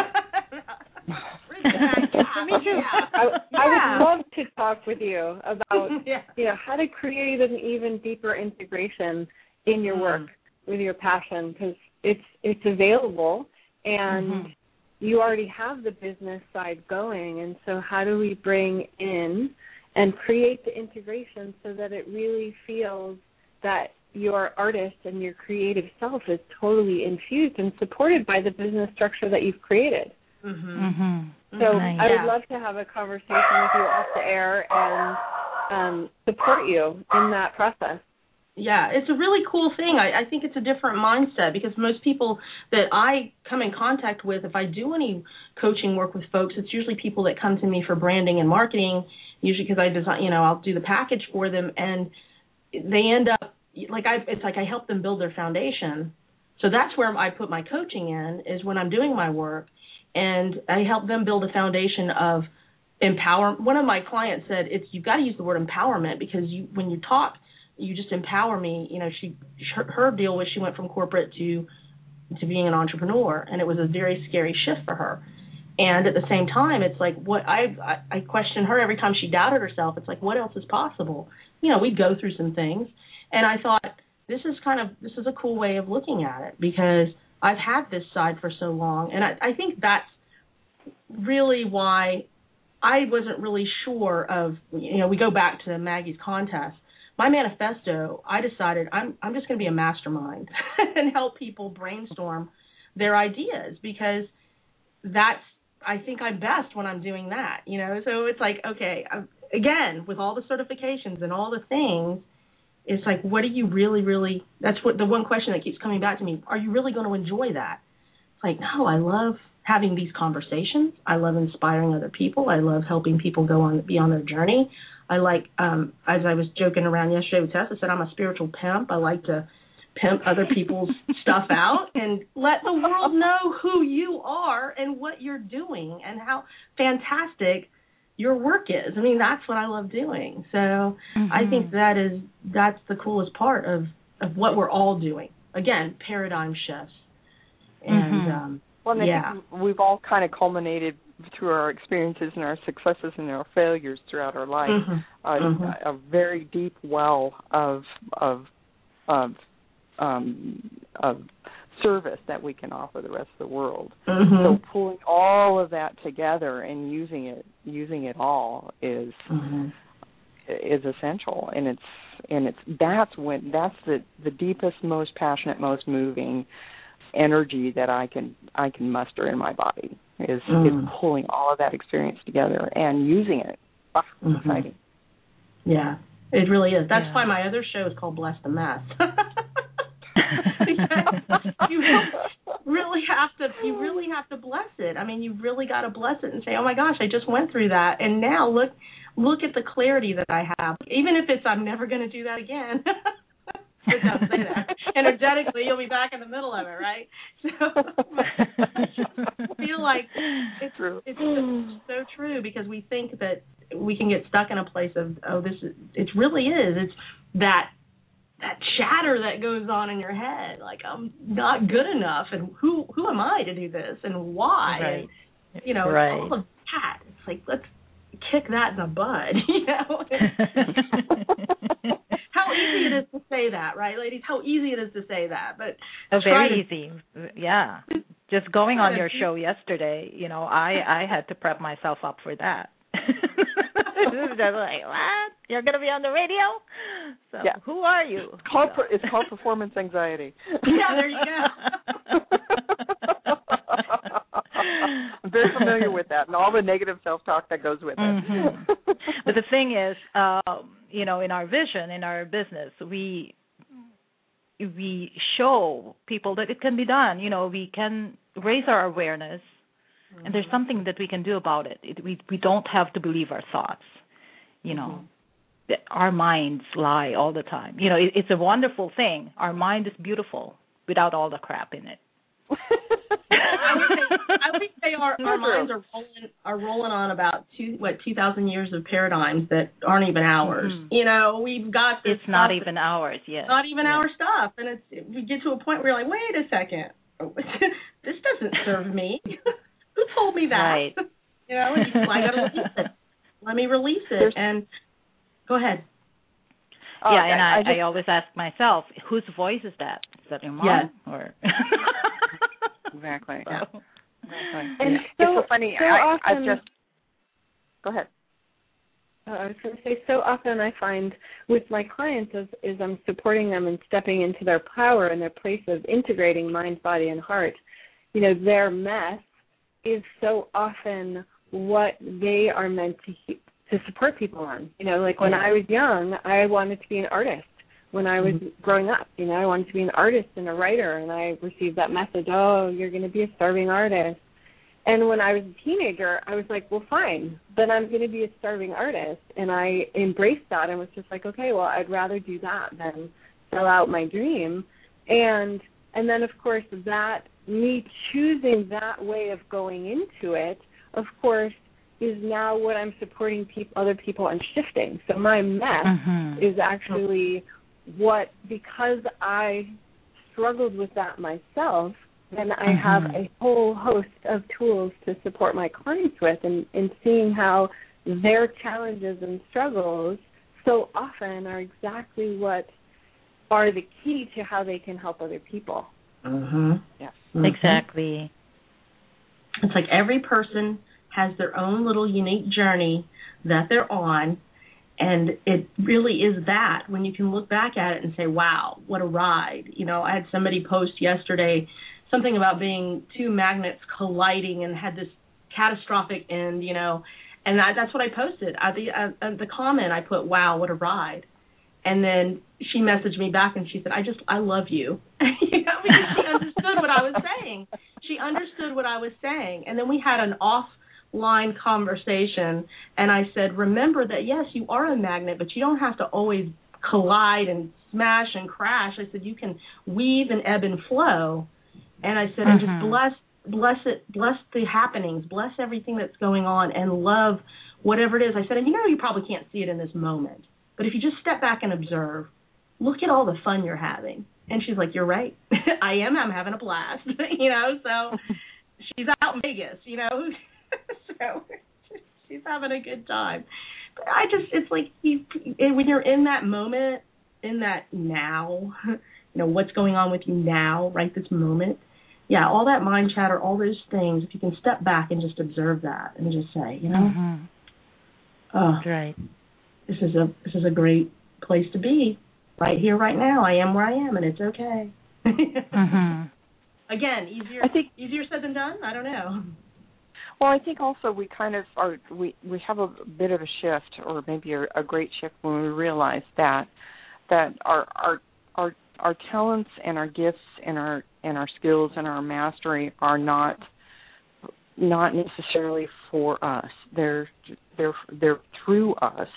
Me too. I, yeah. I would love to talk with you about yeah. you know how to create an even deeper integration in your work mm. with your passion, because it's it's available and mm-hmm. you already have the business side going, and so how do we bring in and create the integration so that it really feels that your artist and your creative self is totally infused and supported by the business structure that you've created. Mm-hmm. Mm-hmm. So nice. I would yeah. love to have a conversation with you off the air and um, support you in that process. Yeah, it's a really cool thing. I, I think it's a different mindset, because most people that I come in contact with, if I do any coaching work with folks, it's usually people that come to me for branding and marketing, usually because I design, you know, I'll do the package for them, and they end up, like I, it's like I help them build their foundation. So that's where I put my coaching in, is when I'm doing my work, and I help them build a foundation of empower. One of my clients said, "It's you've got to use the word empowerment, because you when you talk, you just empower me." You know, she her, her deal was she went from corporate to to being an entrepreneur, and it was a very scary shift for her. And at the same time, it's like what I I, I question her every time she doubted herself. It's like, what else is possible? You know, we'd go through some things. And I thought, this is kind of, this is a cool way of looking at it, because I've had this side for so long. And I, I think that's really why I wasn't really sure of, you know, we go back to Maggie's contest. My manifesto, I decided I'm I'm just going to be a mastermind and help people brainstorm their ideas, because that's, I think I'm best when I'm doing that, you know. So it's like, okay, I'm, again, with all the certifications and all the things, it's like, what do you really, really, that's what the one question that keeps coming back to me, are you really going to enjoy that? It's like, no, I love having these conversations. I love inspiring other people. I love helping people go on, be on their journey. I like, um, as I was joking around yesterday with Tess, I said I'm a spiritual pimp. I like to pimp other people's stuff out and let the world know who you are and what you're doing and how fantastic your work is. I mean, that's what I love doing. So mm-hmm. I think that is that's the coolest part of, of what we're all doing. Again, paradigm shifts. And mm-hmm. um, well, and yeah. I think we've all kind of culminated through our experiences and our successes and our failures throughout our life, mm-hmm. Uh, mm-hmm. a, a very deep well of of of um, of service that we can offer the rest of the world. Mm-hmm. So pulling all of that together and using it, using it all is mm-hmm. is essential. And it's and it's that's when that's the, the deepest, most passionate, most moving energy that I can I can muster in my body is mm. is pulling all of that experience together and using it. Ah, mm-hmm. exciting. Yeah, it really is. That's yeah. why my other show is called Bless the Mess. You really have to you really have to bless it. I mean, you really got to bless it and say, oh my gosh, I just went through that, and now look look at the clarity that I have. Even if it's I'm never going to do that again. It does say that. Energetically, you'll be back in the middle of it, right? So I feel like it's true. It's so, so true, because we think that we can get stuck in a place of, oh, this is, it really is. It's that that chatter that goes on in your head, like I'm not good enough, and who who am I to do this, and why? Right. And, you know, right. all of that. It's like, let's kick that in the bud, you know? How easy it is to say that, right, ladies? How easy it is to say that, but oh, very to, easy. Yeah, just going on your show yesterday, you know, I I had to prep myself up for that. Just like, what? You're gonna be on the radio? So yeah. Who are you? It's called so. it's called performance anxiety. Yeah, there you go. I'm very very familiar with that and all the negative self-talk that goes with it. Mm-hmm. But the thing is, uh, you know, in our vision, in our business, we we show people that it can be done. You know, we can raise our awareness, mm-hmm. and there's something that we can do about it. it we we don't have to believe our thoughts. You know, mm-hmm. that our minds lie all the time. You know, it, it's a wonderful thing. Our mind is beautiful without all the crap in it. I would say, I would say our, our minds are rolling are rolling on about two what two thousand years of paradigms that aren't even ours. Mm-hmm. You know, we've got this. It's not even ours. Yes, not even yes. our stuff, and it's we get to a point where you're like, wait a second, this doesn't serve me. Who told me that? Right. You know, and you, I got to release it. Let me release it. There's, and go ahead. Yeah, oh, and I, I, just, I always ask myself, whose voice is that? Is that your mom? Yeah. Or exactly. Yeah. Exactly. And yeah. so, it's so funny. So I, often, I've just go ahead. Uh, I was going to say, so often I find with my clients is, is I'm supporting them and stepping into their power and their place of integrating mind, body, and heart. You know, their mess is so often what they are meant to to support people on. You know, like when yeah. I was young, I wanted to be an artist. When I was mm-hmm. growing up, you know, I wanted to be an artist and a writer, and I received that message, oh, you're going to be a starving artist. And when I was a teenager, I was like, well, fine, then I'm going to be a starving artist. And I embraced that and was just like, okay, well, I'd rather do that than sell out my dream. And and then, of course, that me choosing that way of going into it, of course, is now what I'm supporting people, other people on shifting. So my mess mm-hmm. is actually what, because I struggled with that myself, then I mm-hmm. have a whole host of tools to support my clients with, and, and seeing how their challenges and struggles so often are exactly what are the key to how they can help other people. Mm-hmm. Yes. Mm-hmm. Exactly. It's like every person has their own little unique journey that they're on, and it really is that when you can look back at it and say, wow, what a ride. You know, I had somebody post yesterday something about being two magnets colliding and had this catastrophic end, you know, and I, that's what I posted. At the, at the comment, I put, wow, what a ride. And then she messaged me back and she said, I just, I love you. You know, because she understood what I was saying. She understood what I was saying. And then we had an offline conversation, and I said, remember that, yes, you are a magnet, but you don't have to always collide and smash and crash. I said, you can weave and ebb and flow. And I said, mm-hmm. and just bless, bless it, bless the happenings, bless everything that's going on, and love whatever it is. I said, and you know, you probably can't see it in this moment, but if you just step back and observe, look at all the fun you're having. And she's like, you're right. I am. I'm having a blast. You know, so she's out in Vegas, you know, so she's having a good time. But I just, it's like you, when you're in that moment, in that now, you know, what's going on with you now, right this moment. Yeah, all that mind chatter, all those things, if you can step back and just observe that and just say, you know, mm-hmm. oh, That's right. This is a this is a great place to be, right here, right now. I am where I am, and it's okay. mm-hmm. Again, easier I think, easier said than done. I don't know. Well, I think also we kind of are we, we have a bit of a shift, or maybe a, a great shift, when we realize that that our our our our talents and our gifts and our and our skills and our mastery are not not necessarily for us. They're they're they're through us,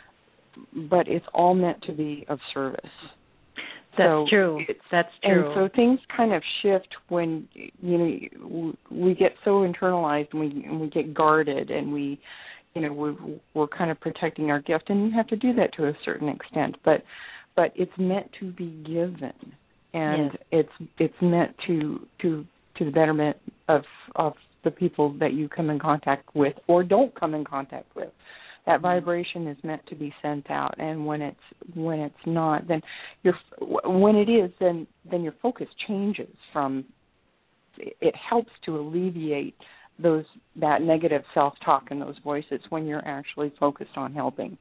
but it's all meant to be of service. That's so true. That's true. And so things kind of shift when, you know, we get so internalized and we and we get guarded, and we, you know, we're, we're kind of protecting our gift, and you have to do that to a certain extent. But but it's meant to be given, and yes. it's it's meant to to to the betterment of of the people that you come in contact with or don't come in contact with. That vibration is meant to be sent out, and when it's when it's not, then your when it is, then then your focus changes from. It helps to alleviate those that negative self-talk and those voices when you're actually focused on helping.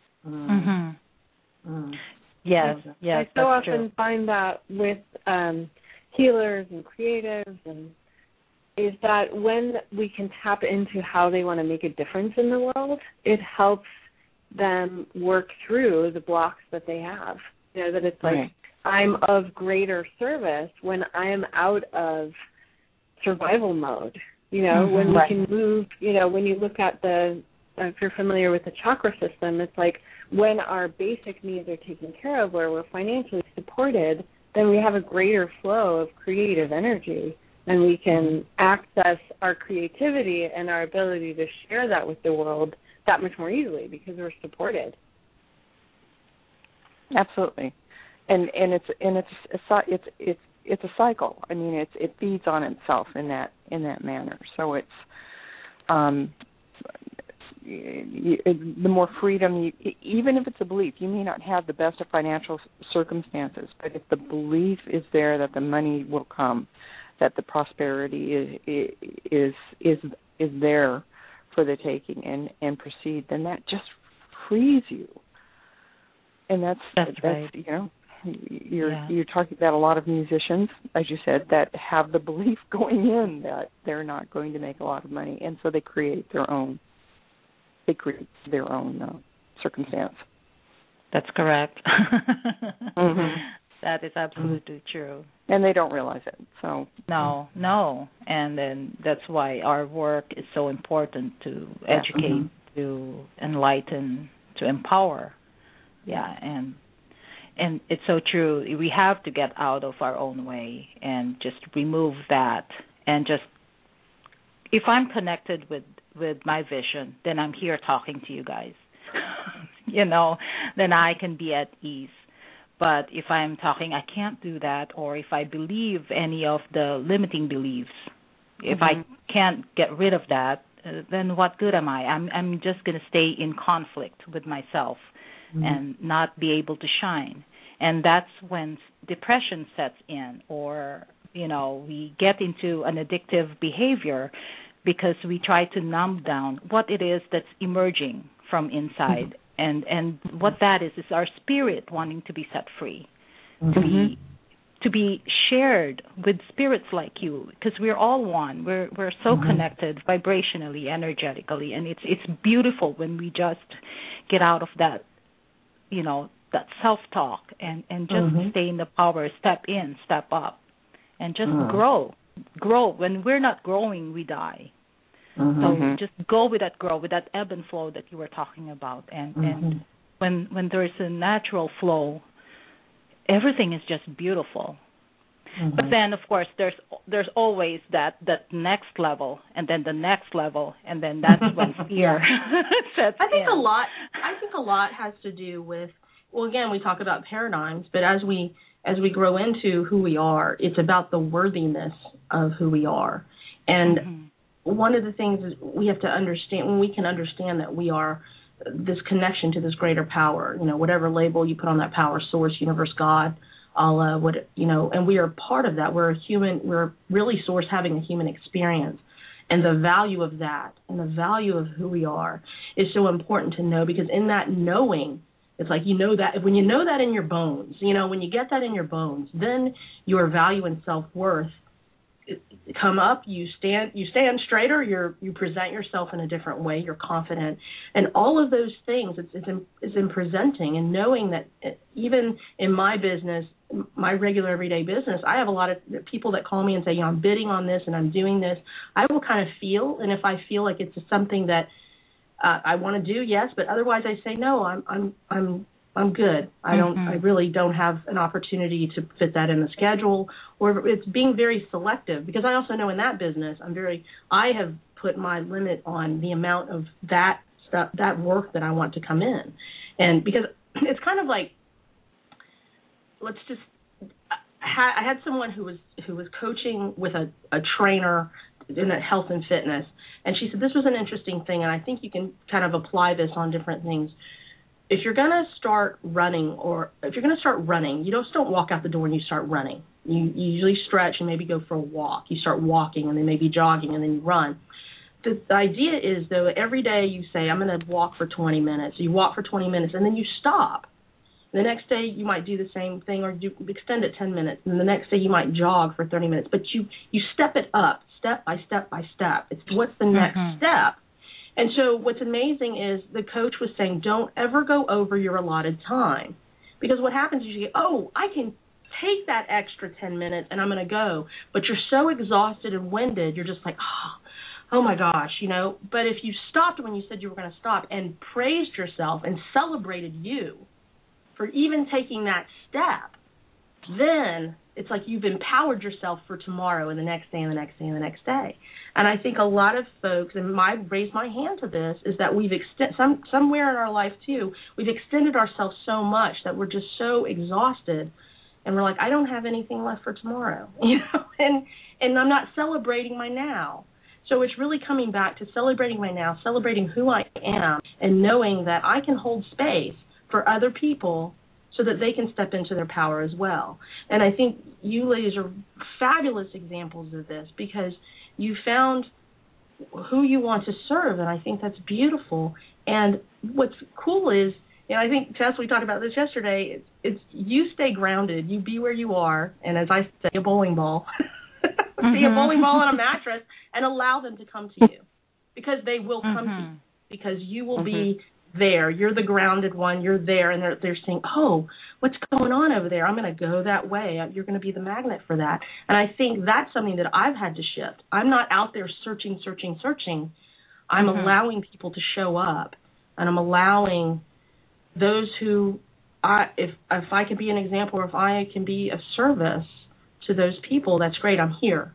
Mm-hmm. Mm. Yes, yes. I so that's often true. find that with um, healers and creatives and is that when we can tap into how they want to make a difference in the world, it helps them work through the blocks that they have. You know, that it's like, right. I'm of greater service when I am out of survival mode. You know, mm-hmm. when we right. can move, you know, when you look at the, if you're familiar with the chakra system, it's like when our basic needs are taken care of, where we're financially supported, then we have a greater flow of creative energy, and we can access our creativity and our ability to share that with the world that much more easily because we're supported. Absolutely, and and it's and it's it's it's it's, it's a cycle. I mean, it's it feeds on itself in that in that manner. So it's um, you, the more freedom, you, even if it's a belief, you may not have the best of financial circumstances, but if the belief is there that the money will come, that the prosperity is is is is there for the taking and, and proceed, then that just frees you. And that's that's, that's right. you know, you're yeah. you're talking about a lot of musicians, as you said, that have the belief going in that they're not going to make a lot of money, and so they create their own. They create their own uh, circumstance. That's correct. mm-hmm. That is absolutely true. And they don't realize it. So no, no, and then that's why our work is so important, to educate, mm-hmm. to enlighten, to empower. Yeah, and and it's so true. We have to get out of our own way and just remove that, and just, if I'm connected with, with my vision, then I'm here talking to you guys. You know, then I can be at ease. But if I'm talking, I can't do that, or if I believe any of the limiting beliefs, if mm-hmm. I can't get rid of that, uh, then what good am I? I'm I'm just going to stay in conflict with myself mm-hmm. and not be able to shine. And that's when depression sets in, or, you know, we get into an addictive behavior because we try to numb down what it is that's emerging from inside. Mm-hmm. And and what that is is our spirit wanting to be set free, mm-hmm. to be to be shared with spirits like you, because we're all one. We're we're so mm-hmm. connected vibrationally, energetically, and it's it's beautiful when we just get out of that, you know, that self-talk and and just mm-hmm. stay in the power, step in, step up, and just mm-hmm. grow, grow. When we're not growing, we die. Mm-hmm. So just go with that grow, with that ebb and flow that you were talking about. And, mm-hmm. and when when there is a natural flow, everything is just beautiful. Mm-hmm. But then, of course, there's there's always that, that next level, and then the next level, and then that's when fear sets I think in. a lot. I think a lot has to do with, well, again, we talk about paradigms, but as we as we grow into who we are, it's about the worthiness of who we are. And mm-hmm. one of the things is we have to understand, when we can understand that we are this connection to this greater power, you know, whatever label you put on that power, source, universe, God, Allah, what, you know, and we are part of that. We're a human, we're really source having a human experience. And the value of that and the value of who we are is so important to know, because in that knowing, it's like, you know, that when you know that in your bones, you know, when you get that in your bones, then your value and self-worth come up, you stand you stand straighter, you're you present yourself in a different way, you're confident, and all of those things it's, it's in it's in presenting and knowing that even in my business, my regular everyday business, I have a lot of people that call me and say, you know, I'm bidding on this and I'm doing this. I will kind of feel, and if I feel like it's something that uh, I want to do, yes, but otherwise I say no, I'm I'm I'm I'm good. I don't. Mm-hmm. I really don't have an opportunity to fit that in the schedule, or it's being very selective, because I also know in that business, I'm very. I have put my limit on the amount of that stuff, that work that I want to come in, and because it's kind of like, let's just. I had someone who was who was coaching with a, a trainer in that health and fitness, and she said this was an interesting thing, and I think you can kind of apply this on different things. If you're going to start running, or if you're going to start running, you just don't walk out the door and you start running. You, you usually stretch and maybe go for a walk. You start walking and then maybe jogging and then you run. The, the idea is, though, every day you say, I'm going to walk for twenty minutes. You walk for twenty minutes and then you stop. The next day you might do the same thing, or do, extend it ten minutes. And the next day you might jog for thirty minutes. But you, you step it up step by step by step. It's what's the next mm-hmm. step. And so what's amazing is the coach was saying, don't ever go over your allotted time. Because what happens is you get, oh, I can take that extra ten minutes and I'm going to go. But you're so exhausted and winded, you're just like, oh, oh my gosh, you know. But if you stopped when you said you were going to stop and praised yourself and celebrated you for even taking that step, then it's like you've empowered yourself for tomorrow and the next day and the next day and the next day. And I think a lot of folks, and I raise my hand to this, is that we've extended, some, somewhere in our life too, we've extended ourselves so much that we're just so exhausted. And we're like, I don't have anything left for tomorrow, you know, and and I'm not celebrating my now. So it's really coming back to celebrating my now, celebrating who I am, and knowing that I can hold space for other people so that they can step into their power as well. And I think you ladies are fabulous examples of this because you found who you want to serve, and I think that's beautiful. And what's cool is, you know, I think, Tess, we talked about this yesterday, it's, it's you stay grounded, you be where you are, and as I say, a bowling ball, mm-hmm. be a bowling ball on a mattress, and allow them to come to you, because they will come mm-hmm. to you, because you will mm-hmm. be there. You're the grounded one, you're there, and they're, they're saying, oh, what's going on over there? I'm going to go that way. You're going to be the magnet for that. And I think that's something that I've had to shift. I'm not out there searching, searching, searching. I'm mm-hmm. allowing people to show up, and I'm allowing those who, I, if if I can be an example, or if I can be of service to those people, that's great. I'm here.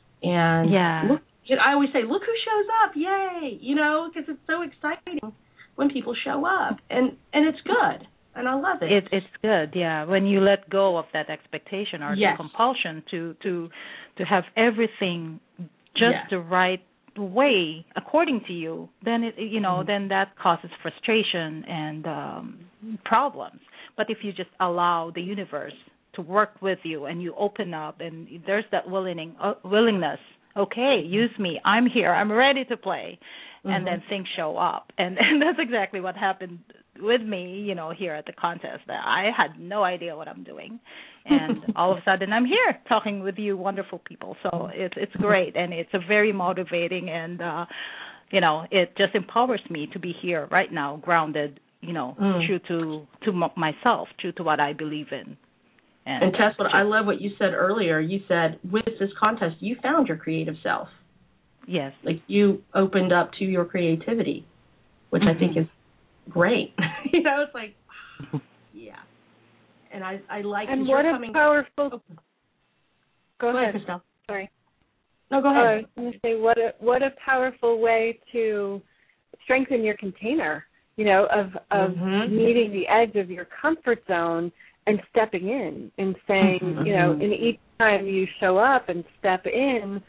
And yeah. look, I always say, look who shows up. Yay. You know, because it's so exciting when people show up. And, and it's good. And I love it. it. It's good, yeah. When you let go of that expectation or yes. the compulsion to, to, to have everything just yes. the right way according to you, then it you know mm-hmm. then that causes frustration and um problems. But if you just allow the universe to work with you and you open up and there's that willing uh, willingness, okay, use me, I'm here, I'm ready to play, mm-hmm. and then things show up. And, and that's exactly what happened with me, you know, here at the contest. That I had no idea what I'm doing, and all of a sudden I'm here talking with you wonderful people. So it's it's great, and it's a very motivating, and uh, you know, it just empowers me to be here right now, grounded, you know, mm. true to to m- myself, true to what I believe in. And, and Tess, what I love what you said earlier. You said with this contest, you found your creative self. Yes, like you opened up to your creativity, which mm-hmm. I think is great. You know, it's like, yeah. And I, I like. And what a coming... powerful. Oh. Go, Go ahead, ahead, Christelle. Sorry. No, go ahead. Uh, I was going to say, what a what a powerful way to strengthen your container. You know, of of mm-hmm. meeting the edge of your comfort zone and stepping in and saying, mm-hmm. you know, in each time you show up and step in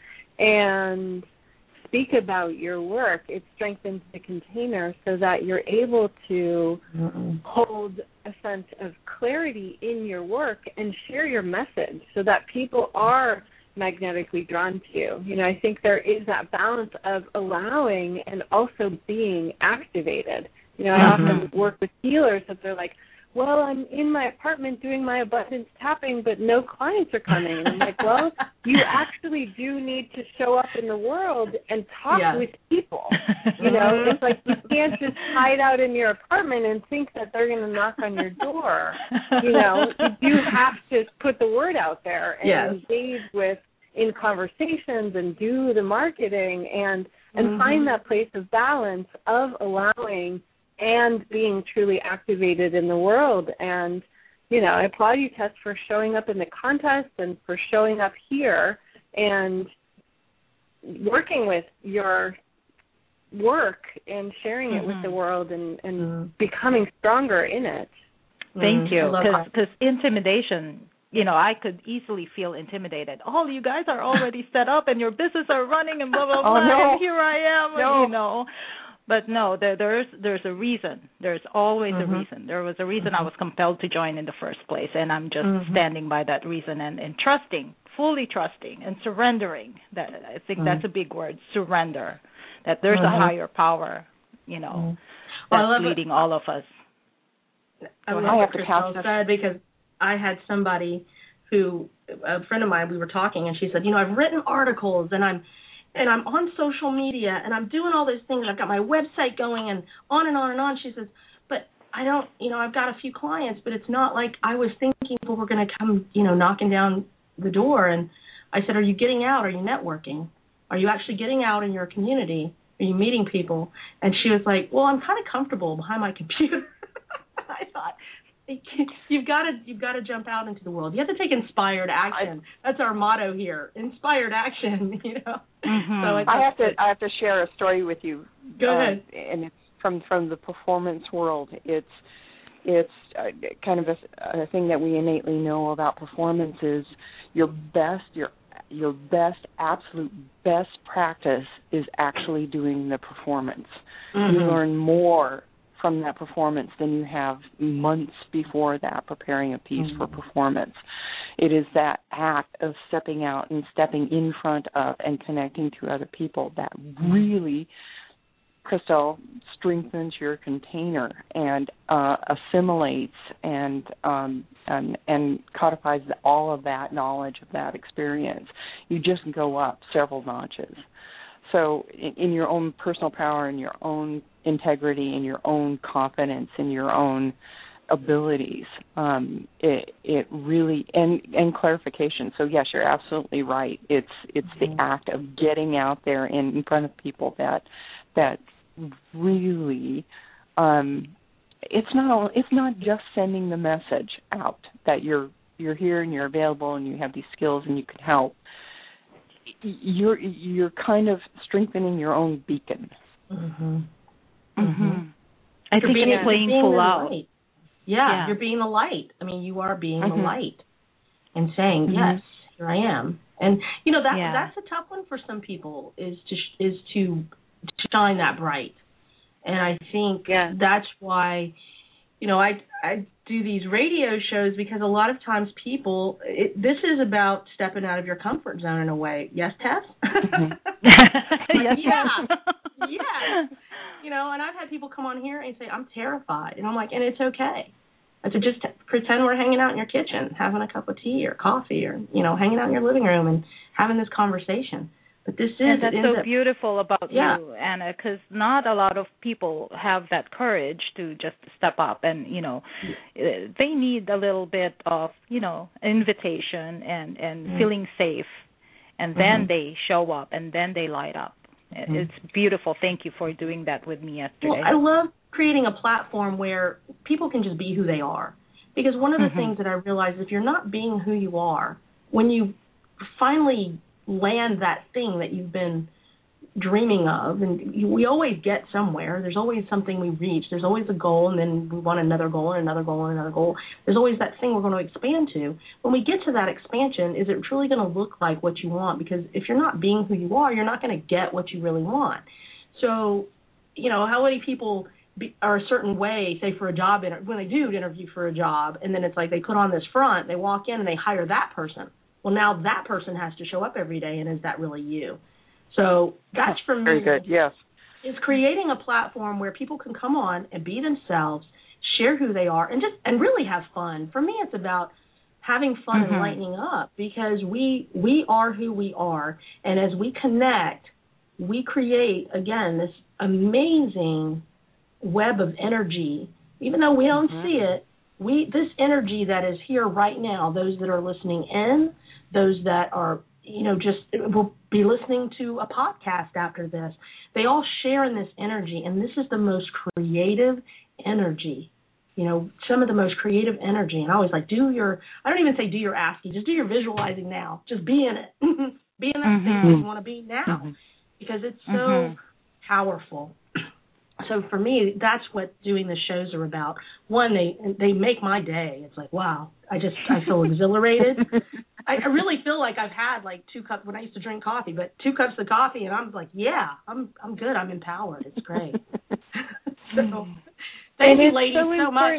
and speak about your work, it strengthens the container so that you're able to mm-hmm. hold a sense of clarity in your work and share your message so that people are magnetically drawn to you. You know, I think there is that balance of allowing and also being activated. You know, I mm-hmm. often work with healers that they're like, well, I'm in my apartment doing my abundance tapping, but no clients are coming. And I'm like, well, you actually do need to show up in the world and talk yeah. with people. You know, it's like you can't just hide out in your apartment and think that they're going to knock on your door. You know, you do have to put the word out there and yes. engage with in conversations and do the marketing and, and mm-hmm. find that place of balance of allowing and being truly activated in the world. And, you know, I applaud you, Tess, for showing up in the contest and for showing up here and working with your work and sharing mm-hmm. it with the world and, and mm-hmm. becoming stronger in it. Thank mm-hmm. you. Because intimidation, you know, I could easily feel intimidated. Oh, you guys are already set up and your business are running and blah, blah, blah, oh, no. and here I am, no. you know. But no, there, there's there's a reason. There's always mm-hmm. a reason. There was a reason mm-hmm. I was compelled to join in the first place, and I'm just mm-hmm. standing by that reason and, and trusting, fully trusting and surrendering. That I think mm-hmm. that's a big word, surrender, that there's mm-hmm. a higher power, you know, mm-hmm. well, that's leading it. all of us. I love what Christelle said, because I had somebody who, a friend of mine, we were talking, and she said, you know, I've written articles, and I'm and I'm on social media, and I'm doing all those things. I've got my website going, and on and on and on. She says, but I don't, you know, I've got a few clients, but it's not like I was thinking people were going to come, you know, knocking down the door. And I said, are you getting out? Are you networking? Are you actually getting out in your community? Are you meeting people? And she was like, well, I'm kind of comfortable behind my computer. I thought, you've got to you've got to jump out into the world. You have to take inspired action. I, That's our motto here: inspired action. You know. Mm-hmm. So I have to I have to share a story with you. Go uh, ahead. And it's from from the performance world. It's it's uh, kind of a, a thing that we innately know about performance is your best your your best absolute best practice is actually doing the performance. Mm-hmm. You learn more from that performance than you have months before that preparing a piece mm-hmm. for performance. It is that act of stepping out and stepping in front of and connecting to other people that really, Crystal, strengthens your container and uh, assimilates and, um, and and codifies all of that knowledge of that experience. You just go up several notches. So in, in your own personal power, in your own integrity, in your own confidence, in your own abilities, um, it, it really and, and clarification. So yes, you're absolutely right. It's it's mm-hmm. the act of getting out there in, in front of people that that really um, it's not it's not just sending the message out that you're you're here and you're available and you have these skills and you can help. You're you're kind of strengthening your own beacon. Mm-hmm. Mm-hmm. I you're think being, you're playing you're full out. Yeah, yeah, you're being the light. I mean, you are being mm-hmm. the light and saying, mm-hmm. yes, here I am. And you know that yeah. that's a tough one for some people is to is to, to shine that bright. And I think yeah. that's why, you know, I I do these radio shows because a lot of times people, it, this is about stepping out of your comfort zone in a way. Yes, Tess? Mm-hmm. yes, yeah. yeah. You know, and I've had people come on here and say, I'm terrified. And I'm like, and it's okay. I said, just pretend we're hanging out in your kitchen, having a cup of tea or coffee or, you know, hanging out in your living room and having this conversation. But this is and that's so up, beautiful about yeah. you, Anna, because not a lot of people have that courage to just step up, and you know, they need a little bit of you know invitation and and mm-hmm. feeling safe, and then mm-hmm. they show up, and then they light up. Mm-hmm. It's beautiful. Thank you for doing that with me yesterday. Well, I love creating a platform where people can just be who they are, because one of the mm-hmm. things that I realized, if you're not being who you are, when you finally land that thing that you've been dreaming of, and you, we always get somewhere. There's always something we reach. There's always a goal, and then we want another goal and another goal and another goal. There's always that thing we're going to expand to. When we get to that expansion, is it truly going to look like what you want? Because if you're not being who you are, you're not going to get what you really want. So, you know, how many people be, are a certain way, say for a job, inter- when they do interview for a job, and then it's like they put on this front, they walk in and they hire that person. Well, now that person has to show up every day, and is that really you? So that's for me. Very good, yes. Is creating a platform where people can come on and be themselves, share who they are, and just and really have fun. For me, it's about having fun mm-hmm. and lightening up, because we we are who we are, and as we connect, we create, again, this amazing web of energy. Even though we don't mm-hmm. see it, we this energy that is here right now, those that are listening in, those that are, you know, just will be listening to a podcast after this, they all share in this energy, and this is the most creative energy, you know, some of the most creative energy. And I always like, do your, I don't even say do your asking, just do your visualizing now. Just be in it. Be in that mm-hmm. space where you want to be now, mm-hmm. because it's so mm-hmm. powerful. So for me, that's what doing the shows are about. One, they they make my day. It's like, wow, I just, I feel exhilarated. I, I really feel like I've had like two cups, when I used to drink coffee, but two cups of coffee, and I'm like, yeah, I'm I'm good. I'm empowered. It's great. So thank and you, ladies, so, so much.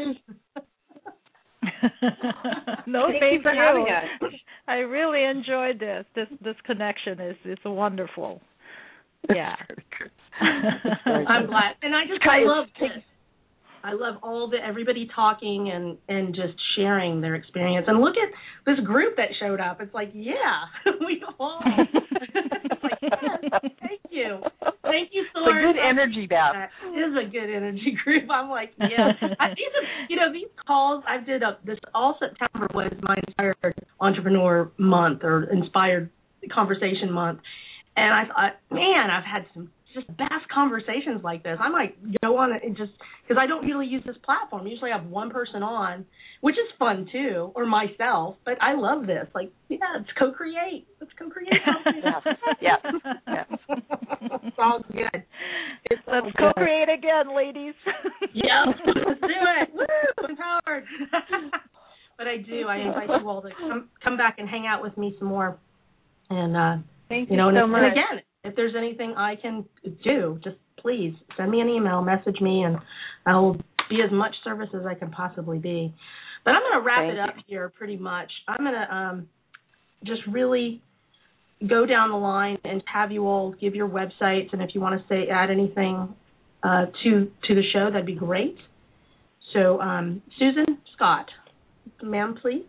no, thank, thank you for you. having us. I really enjoyed this. This this connection is is wonderful. Yeah. I'm glad, and I just I love this. I love all the everybody talking and, and just sharing their experience. And look at this group that showed up. It's like, yeah, we all Like, yes, thank you. Thank you, It's Solar. a good energy bath. It is a good energy group. I'm like, yeah. I, these are, you know, these calls I did up this all September was my Inspired Entrepreneur Month or Inspired Conversation Month, and I thought, man, I've had some just best conversations like this. I might go on and just because I don't usually use this platform. Usually I have one person on, which is fun too, or myself. But I love this. Like, yeah, let's co-create. Let's co-create something. yeah, yeah. It's all good. It's all Let's good. co-create again, ladies. Yep, let's do it. Woo, empowered. But I do. I invite you all to come come back and hang out with me some more. And uh, Thank you you know, and, so much. and again, if there's anything I can do, just please send me an email, message me, and I will be as much service as I can possibly be. But I'm going to wrap Thank it up here pretty much. I'm going to um, just really go down the line and have you all give your websites, and if you want to say add anything uh, to to the show, that'd be great. So, um, Susan Scott, ma'am, please.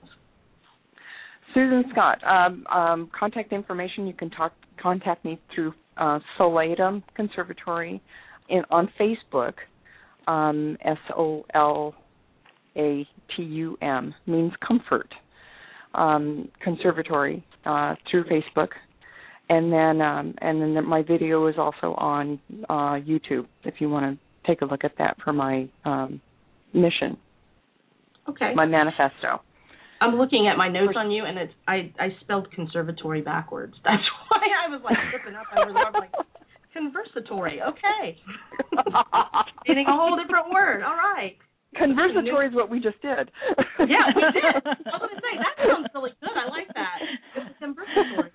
Susan Scott, um, um, contact information, you can talk, contact me through uh, Solatum Conservatory in, on Facebook, um, S O L A T U M, means comfort, um, conservatory uh, through Facebook. And then um, and then my video is also on uh, YouTube if you want to take a look at that for my um, mission, Okay. my manifesto. I'm looking at my notes on you, and it's I, I spelled conservatory backwards. That's why I was like tripping up. I was like, conversatory, okay. Meaning a whole different word. All right. Conversatory is what we just did. Yeah, we did. I was going to say, that sounds really good. I like that. It's conversatory.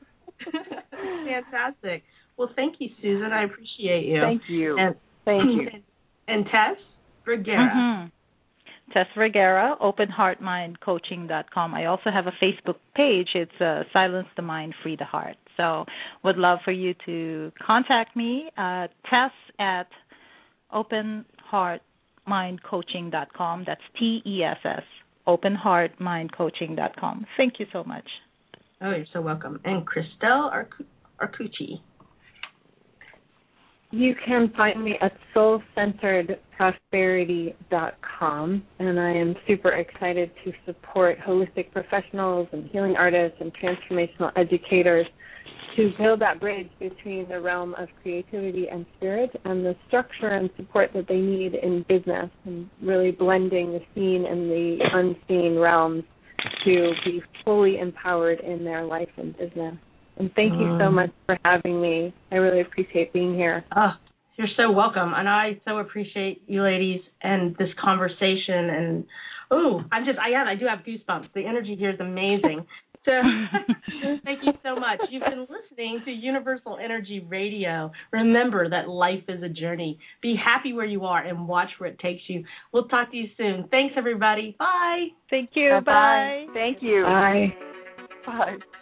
Fantastic. Well, thank you, Susan. I appreciate you. Thank you. And, thank you. And, and Tess Vergara. Mm-hmm. Tess Vergara, open heart mind coaching dot com. I also have a Facebook page. It's uh, Silence the Mind, Free the Heart. So would love for you to contact me, uh, Tess at open heart mind coaching dot com. That's T E S S, open heart mind coaching dot com. Thank you so much. Oh, you're so welcome. And Christelle Arcu- Arcucci. You can find me at soul centered prosperity dot com, and I am super excited to support holistic professionals and healing artists and transformational educators to build that bridge between the realm of creativity and spirit and the structure and support that they need in business, and really blending the seen and the unseen realms to be fully empowered in their life and business. And thank you so much for having me. I really appreciate being here. Oh, you're so welcome. And I so appreciate you ladies and this conversation. And, oh, I'm just, I yeah, I do have goosebumps. The energy here is amazing. So thank you so much. You've been listening to Universal Energy Radio. Remember that life is a journey. Be happy where you are and watch where it takes you. We'll talk to you soon. Thanks, everybody. Bye. Thank you. Bye. Bye. Thank you. Bye. Bye.